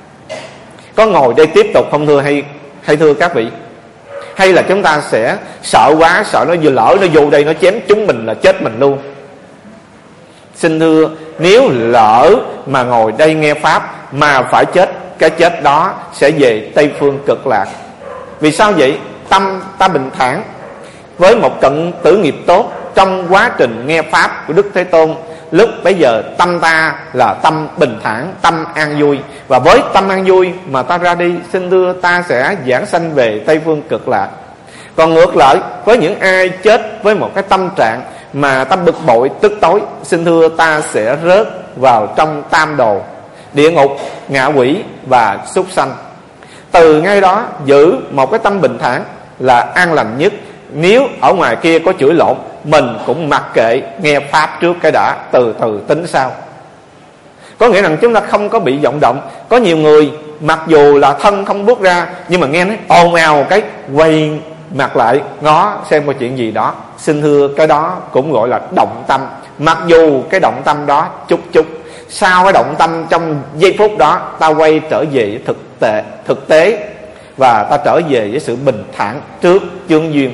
Có ngồi đây tiếp tục không thưa hay thưa các vị? Hay là chúng ta sẽ sợ quá, sợ nó vừa lỡ nó vô đây nó chém chúng mình là chết mình luôn? Xin thưa, nếu lỡ mà ngồi đây nghe pháp mà phải chết, cái chết đó sẽ về Tây Phương Cực Lạc. Vì sao vậy? Tâm ta bình thản với một cận tử nghiệp tốt. Trong quá trình nghe pháp của Đức Thế Tôn, lúc bấy giờ tâm ta là tâm bình thản, tâm an vui. Và với tâm an vui mà ta ra đi, xin thưa ta sẽ giảng sanh về Tây Phương Cực Lạc. Còn ngược lại, với những ai chết với một cái tâm trạng mà ta bực bội tức tối, xin thưa ta sẽ rớt vào trong tam đồ, địa ngục, ngạ quỷ và súc sanh. Từ ngay đó giữ một cái tâm bình thản là an lành nhất. Nếu ở ngoài kia có chửi lộn, mình cũng mặc kệ, nghe pháp trước cái đã, từ từ tính sau. Có nghĩa rằng chúng ta không có bị vọng động. Có nhiều người mặc dù là thân không bước ra, nhưng mà nghe nói ồn ào cái quay mặt lại ngó xem có chuyện gì đó. Xin thưa cái đó cũng gọi là động tâm, mặc dù cái động tâm đó chút chút. sau cái động tâm trong giây phút đó, ta quay trở về thực tế, và ta trở về với sự bình thản trước chướng duyên.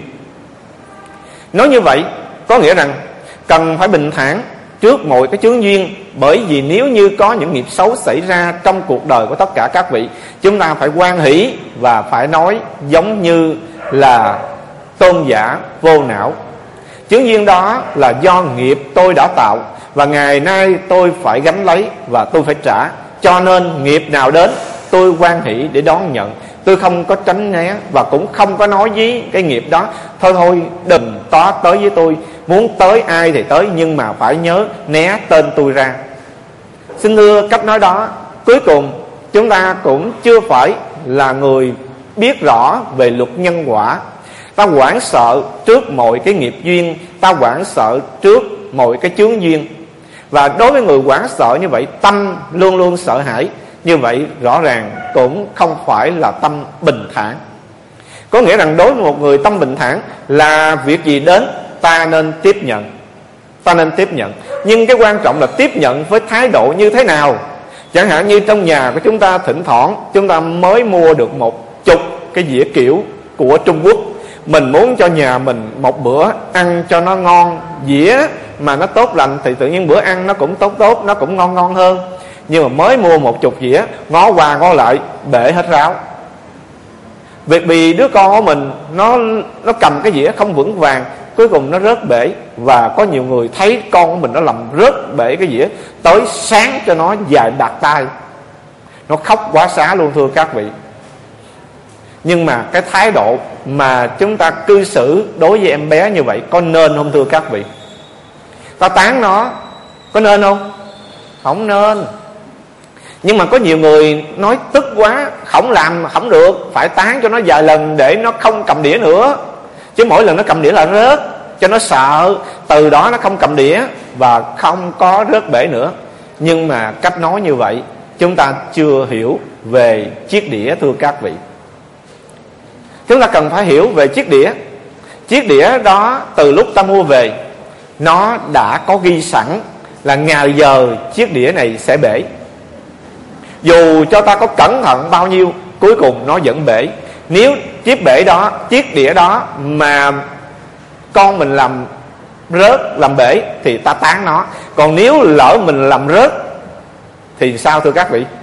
Nói như vậy có nghĩa rằng cần phải bình thản trước mọi cái chướng duyên, bởi vì nếu như có những nghiệp xấu xảy ra trong cuộc đời của tất cả các vị, chúng ta phải hoan hỷ và phải nói giống như là tôn giả vô não: chướng duyên đó là do nghiệp tôi đã tạo, và ngày nay tôi phải gánh lấy và tôi phải trả. Cho nên nghiệp nào đến tôi hoan hỷ để đón nhận. Tôi không có tránh né và cũng không có nói với cái nghiệp đó: thôi đừng có tới với tôi. Muốn tới ai thì tới, nhưng mà phải nhớ né tên tôi ra. Xin thưa, cách nói đó cuối cùng chúng ta cũng chưa phải là người biết rõ về luật nhân quả. Ta hoảng sợ trước mọi cái nghiệp duyên, ta hoảng sợ trước mọi cái chướng duyên. Và đối với người hoảng sợ như vậy, tâm luôn luôn sợ hãi, như vậy rõ ràng cũng không phải là tâm bình thản. Có nghĩa rằng đối với một người tâm bình thản là việc gì đến ta nên tiếp nhận. Ta nên tiếp nhận. Nhưng cái quan trọng là tiếp nhận với thái độ như thế nào. Chẳng hạn như trong nhà của chúng ta, thỉnh thoảng chúng ta mới mua được 10 cái dĩa kiểu của Trung Quốc. Mình muốn cho nhà mình một bữa ăn cho nó ngon, dĩa mà nó tốt lành, thì tự nhiên bữa ăn nó cũng tốt, nó cũng ngon hơn. Nhưng mà mới mua 10 dĩa, ngó qua ngó lại bể hết ráo. Vì đứa con của mình nó cầm cái dĩa không vững vàng, cuối cùng nó rớt bể. Và có nhiều người thấy con của mình nó làm rớt bể cái dĩa, tới sáng cho nó vài bạt tay, nó khóc quá xá luôn, thưa các vị. Nhưng mà cái thái độ mà chúng ta cư xử đối với em bé như vậy có nên không, thưa các vị? Ta tán nó có nên không? Không nên. Nhưng mà có nhiều người nói tức quá, không làm không được, phải tán cho nó vài lần để nó không cầm đĩa nữa. Chứ mỗi lần nó cầm đĩa là rớt, cho nó sợ, từ đó nó không cầm đĩa và không có rớt bể nữa. Nhưng mà cách nói như vậy chúng ta chưa hiểu về chiếc đĩa, thưa các vị. Chúng ta cần phải hiểu về chiếc đĩa. Chiếc đĩa đó từ lúc ta mua về, nó đã có ghi sẵn là ngày giờ chiếc đĩa này sẽ bể. Dù cho ta có cẩn thận bao nhiêu, cuối cùng nó vẫn bể. Nếu chiếc đĩa đó mà con mình làm rớt, làm bể thì ta tán nó. Còn nếu lỡ mình làm rớt thì sao, thưa các vị?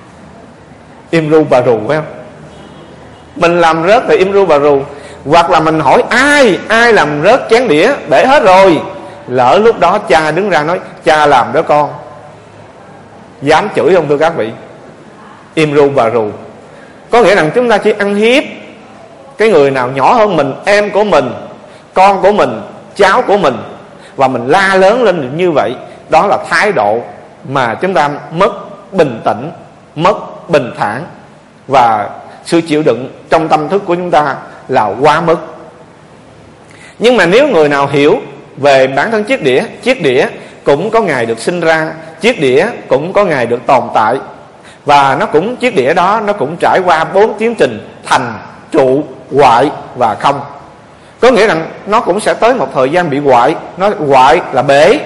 Im ru bà rù, phải không? Mình làm rớt thì im ru bà rù. Hoặc là mình hỏi ai làm rớt chén đĩa bể hết rồi, lỡ lúc đó cha đứng ra nói cha làm đó con, dám chửi không, thưa các vị? Im ru bà rù. Có nghĩa rằng chúng ta chỉ ăn hiếp cái người nào nhỏ hơn mình, em của mình, con của mình, cháu của mình, và mình la lớn lên được như vậy. Đó là thái độ mà chúng ta mất bình tĩnh, mất bình thản, và sự chịu đựng trong tâm thức của chúng ta là quá mức. Nhưng mà nếu người nào hiểu về bản thân chiếc đĩa cũng có ngày được sinh ra, chiếc đĩa cũng có ngày được tồn tại, và chiếc đĩa đó nó cũng trải qua 4 tiến trình: thành, trụ, hoại và không. Có nghĩa rằng nó cũng sẽ tới một thời gian bị hoại. Nó hoại là bể,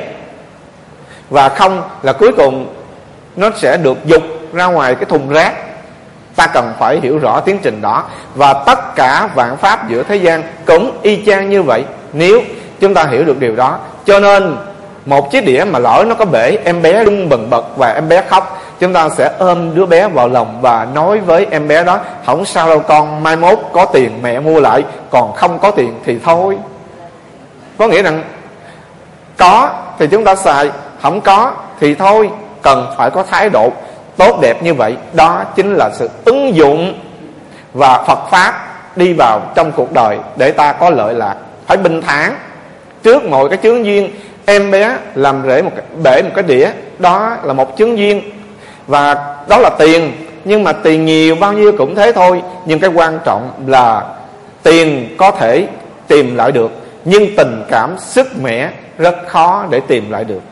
và không là cuối cùng nó sẽ được dục ra ngoài cái thùng rác. Ta cần phải hiểu rõ tiến trình đó. Và tất cả vạn pháp giữa thế gian cũng y chang như vậy, nếu chúng ta hiểu được điều đó. Cho nên một chiếc đĩa mà lỡ nó có bể, em bé rung bần bật và em bé khóc, chúng ta sẽ ôm đứa bé vào lòng và nói với em bé đó: không sao đâu con, mai mốt có tiền mẹ mua lại, còn không có tiền thì thôi. Có nghĩa rằng có thì chúng ta xài, không có thì thôi. Cần phải có thái độ tốt đẹp như vậy. Đó chính là sự ứng dụng và Phật Pháp đi vào trong cuộc đời để ta có lợi lạc. Phải bình thản trước mọi cái chướng duyên. Em bé làm bể một cái đĩa, đó là một chướng duyên, và đó là tiền. Nhưng mà tiền nhiều bao nhiêu cũng thế thôi. Nhưng cái quan trọng là tiền có thể tìm lại được, nhưng tình cảm sức mẻ rất khó để tìm lại được.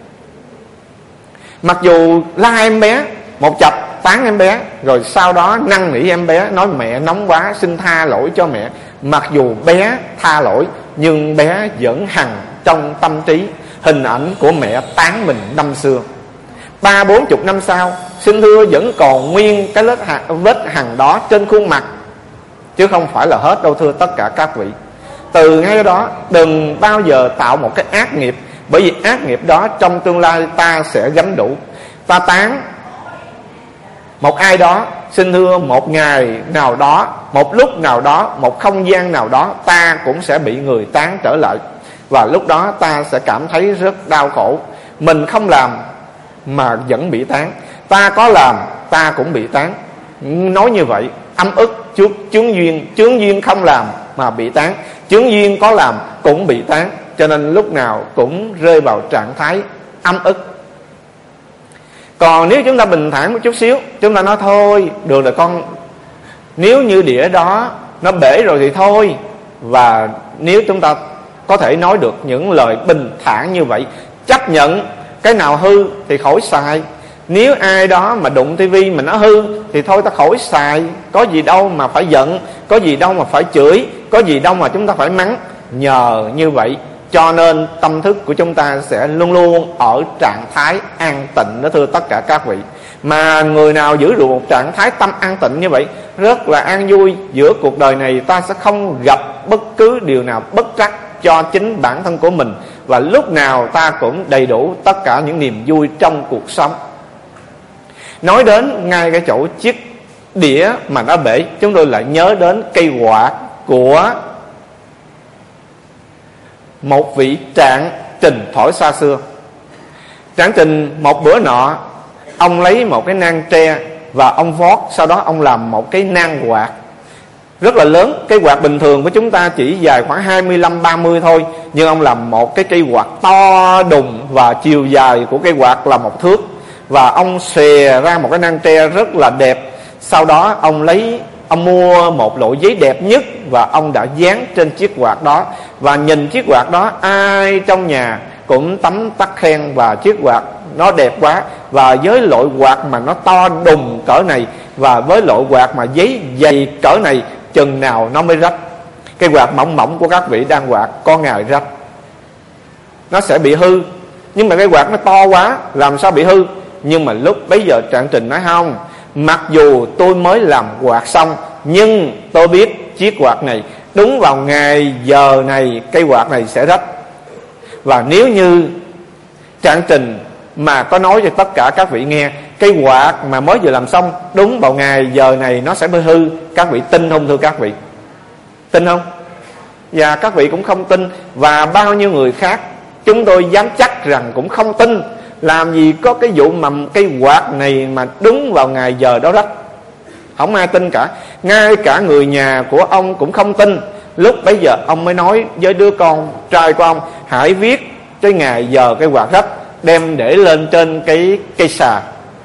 Mặc dù la em bé một chập, tán em bé, rồi sau đó năn nỉ em bé, nói mẹ nóng quá, xin tha lỗi cho mẹ. Mặc dù bé tha lỗi, nhưng bé vẫn hằn trong tâm trí hình ảnh của mẹ tán mình năm xưa. 30-40 năm sau, xin thưa vẫn còn nguyên cái vết hằn đó trên khuôn mặt, chứ không phải là hết đâu thưa tất cả các vị. Từ ngay đó đừng bao giờ tạo một cái ác nghiệp, bởi vì ác nghiệp đó trong tương lai ta sẽ gánh đủ. Ta tán một ai đó, xin thưa một ngày nào đó, một lúc nào đó, một không gian nào đó, ta cũng sẽ bị người tán trở lại. Và lúc đó ta sẽ cảm thấy rất đau khổ. Mình không làm mà vẫn bị tán, ta có làm ta cũng bị tán. Nói như vậy ấm ức trước chướng duyên. Chướng duyên không làm mà bị tán, chướng duyên có làm cũng bị tán. Cho nên lúc nào cũng rơi vào trạng thái ấm ức. Còn nếu chúng ta bình thản một chút xíu, chúng ta nói thôi được rồi con, nếu như đĩa đó nó bể rồi thì thôi. Và nếu chúng ta có thể nói được những lời bình thản như vậy, chấp nhận cái nào hư thì khỏi xài. Nếu ai đó mà đụng tivi mà nó hư thì thôi ta khỏi xài. Có gì đâu mà phải giận, có gì đâu mà phải chửi, có gì đâu mà chúng ta phải mắng. Nhờ như vậy cho nên tâm thức của chúng ta sẽ luôn luôn ở trạng thái an tịnh đó thưa tất cả các vị. Mà người nào giữ được một trạng thái tâm an tịnh như vậy, rất là an vui. Giữa cuộc đời này ta sẽ không gặp bất cứ điều nào bất trắc cho chính bản thân của mình. Và lúc nào ta cũng đầy đủ tất cả những niềm vui trong cuộc sống. Nói đến ngay cái chỗ chiếc đĩa mà nó bể, chúng tôi lại nhớ đến cây quạt của một vị Trạng Trình thổi xa xưa. Trạng Trình một bữa nọ, ông lấy một cái nang tre và ông vót, sau đó ông làm một cái nang quạt rất là lớn. Cái quạt bình thường của chúng ta chỉ dài khoảng 25-30 thôi, nhưng ông làm một cái cây quạt to đùng và chiều dài của cây quạt là 1 thước. Và ông xòe ra một cái nang tre rất là đẹp. Sau đó ông mua một loại giấy đẹp nhất và ông đã dán trên chiếc quạt đó. Và nhìn chiếc quạt đó, ai trong nhà cũng tấm tắc khen và chiếc quạt nó đẹp quá. Và với loại quạt mà nó to đùng cỡ này, và với loại quạt mà giấy dày cỡ này, chừng nào nó mới rách. Cái quạt mỏng mỏng của các vị đang quạt có ngày rách, nó sẽ bị hư. Nhưng mà cái quạt nó to quá, làm sao bị hư? Nhưng mà lúc bấy giờ Trạng Trình nói không, mặc dù tôi mới làm quạt xong, nhưng tôi biết chiếc quạt này đúng vào ngày giờ này cây quạt này sẽ rách. Và nếu như Trạng Trình mà có nói cho tất cả các vị nghe, cây quạt mà mới vừa làm xong đúng vào ngày giờ này nó sẽ bị hư, các vị tin không thưa các vị? Tin không? Và các vị cũng không tin. Và bao nhiêu người khác chúng tôi dám chắc rằng cũng không tin. Làm gì có cái vụ mà cây quạt này mà đúng vào ngày giờ đó rách. Không ai tin cả. Ngay cả người nhà của ông cũng không tin. Lúc bấy giờ ông mới nói với đứa con trai của ông, hãy viết cái ngày giờ cây quạt rách, đem để lên trên cái cây xà,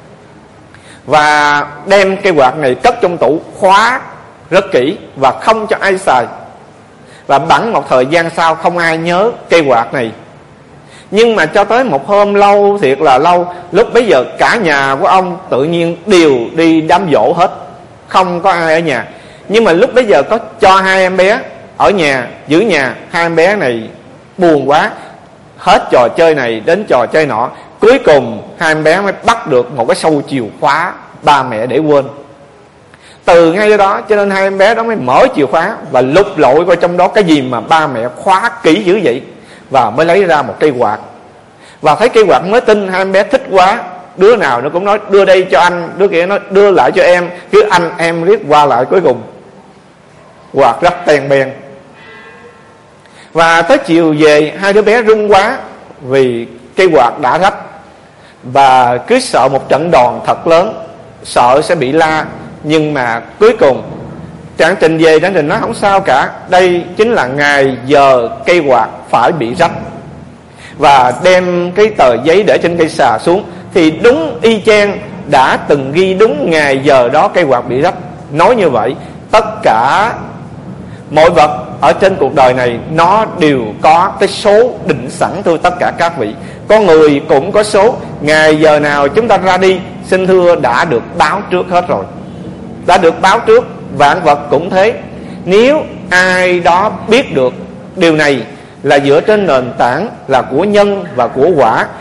và đem cây quạt này cất trong tủ, khóa rất kỹ và không cho ai xài. Và bẵng một thời gian sau không ai nhớ cây quạt này. Nhưng mà cho tới một hôm lâu thiệt là lâu, lúc bấy giờ cả nhà của ông tự nhiên đều đi đám giỗ hết, không có ai ở nhà. Nhưng mà lúc bấy giờ có cho 2 em bé ở nhà, giữ nhà. 2 em bé này buồn quá, hết trò chơi này đến trò chơi nọ. Cuối cùng 2 em bé mới bắt được một cái sâu chìa khóa ba mẹ để quên. Từ ngay đó cho nên 2 em bé đó mới mở chìa khóa và lục lội coi trong đó cái gì mà ba mẹ khóa kỹ dữ vậy. Và mới lấy ra một cây quạt. Và thấy cây quạt mới tin, 2 em bé thích quá. Đứa nào nó cũng nói đưa đây cho anh, đứa kia nói đưa lại cho em. Cứ anh em riết qua lại, cuối cùng quạt rách ten ben. Và tới chiều về 2 đứa bé run quá vì cây quạt đã rách. Và cứ sợ một trận đòn thật lớn, sợ sẽ bị la. Nhưng mà cuối cùng Trạng Trình về, Trạng Trình nói không sao cả, đây chính là ngày giờ cây quạt phải bị rách. Và đem cái tờ giấy để trên cây xà xuống, thì đúng y chang đã từng ghi đúng ngày giờ đó cây quạt bị rách. Nói như vậy, tất cả mọi vật ở trên cuộc đời này nó đều có cái số định sẵn thưa tất cả các vị. Con người cũng có số, ngày giờ nào chúng ta ra đi, xin thưa đã được báo trước hết rồi. Đã được báo trước, vạn vật cũng thế. Nếu ai đó biết được điều này là dựa trên nền tảng là của nhân và của quả,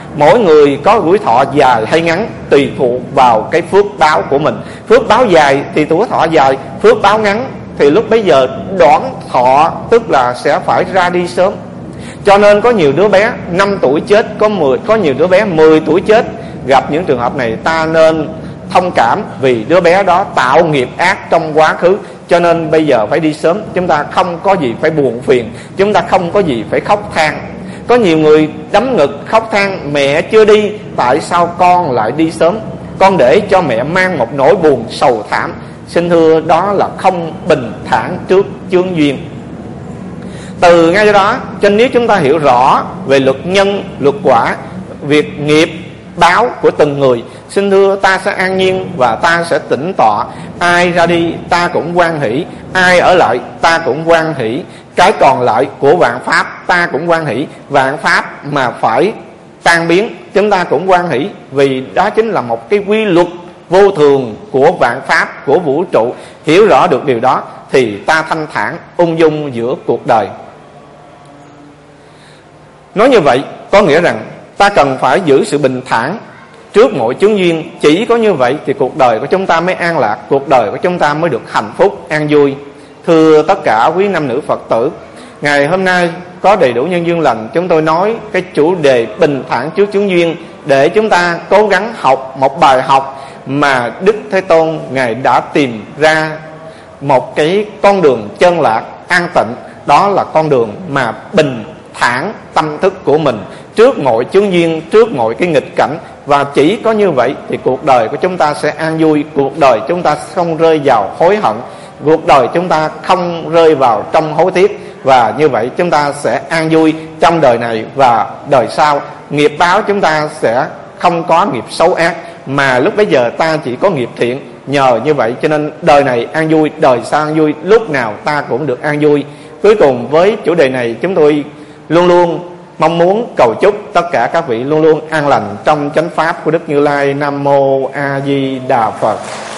Mỗi người có tuổi thọ dài hay ngắn tùy thuộc vào cái phước báo của mình. Phước báo dài thì tuổi thọ dài, phước báo ngắn thì lúc bấy giờ đoạn thọ, tức là sẽ phải ra đi sớm. Cho nên có nhiều đứa bé 5 tuổi chết, có nhiều đứa bé 10 tuổi chết. Gặp những trường hợp này ta nên thông cảm, vì đứa bé đó tạo nghiệp ác trong quá khứ, cho nên bây giờ phải đi sớm. Chúng ta không có gì phải buồn phiền, chúng ta không có gì phải khóc than. Có nhiều người đấm ngực khóc than: mẹ chưa đi, tại sao con lại đi sớm? Con để cho mẹ mang một nỗi buồn sầu thảm. Xin thưa, đó là không bình thản trước chướng duyên. Từ ngay đó, cho nên nếu chúng ta hiểu rõ về luật nhân, luật quả, việc nghiệp báo của từng người, xin thưa, ta sẽ an nhiên và ta sẽ tĩnh tọa. Ai ra đi ta cũng hoan hỷ, ai ở lại ta cũng hoan hỷ. Cái còn lại của vạn pháp ta cũng hoan hỷ. Vạn pháp mà phải tan biến chúng ta cũng hoan hỷ, vì đó chính là một cái quy luật vô thường của vạn pháp, của vũ trụ. Hiểu rõ được điều đó thì ta thanh thản ung dung giữa cuộc đời. Nói như vậy có nghĩa rằng ta cần phải giữ sự bình thản trước mọi chướng duyên. Chỉ có như vậy thì cuộc đời của chúng ta mới an lạc, cuộc đời của chúng ta mới được hạnh phúc, an vui. Thưa tất cả quý nam nữ Phật tử, ngày hôm nay có đầy đủ nhân duyên lành, chúng tôi nói cái chủ đề bình thản trước chướng duyên để chúng ta cố gắng học một bài học mà Đức Thế Tôn Ngài đã tìm ra một cái con đường chân lạc, an tịnh. Đó là con đường mà bình thản tâm thức của mình trước mọi chướng duyên, trước mọi cái nghịch cảnh. Và chỉ có như vậy thì cuộc đời của chúng ta sẽ an vui, cuộc đời chúng ta không rơi vào hối hận, cuộc đời chúng ta không rơi vào trong hối tiếc. Và như vậy chúng ta sẽ an vui trong đời này và đời sau. Nghiệp báo chúng ta sẽ không có nghiệp xấu ác, mà lúc bấy giờ ta chỉ có nghiệp thiện. Nhờ như vậy cho nên đời này an vui, đời sau an vui, lúc nào ta cũng được an vui. Cuối cùng với chủ đề này, chúng tôi luôn luôn mong muốn cầu chúc tất cả các vị luôn luôn an lành trong chánh pháp của Đức Như Lai. Nam Mô A Di Đà Phật.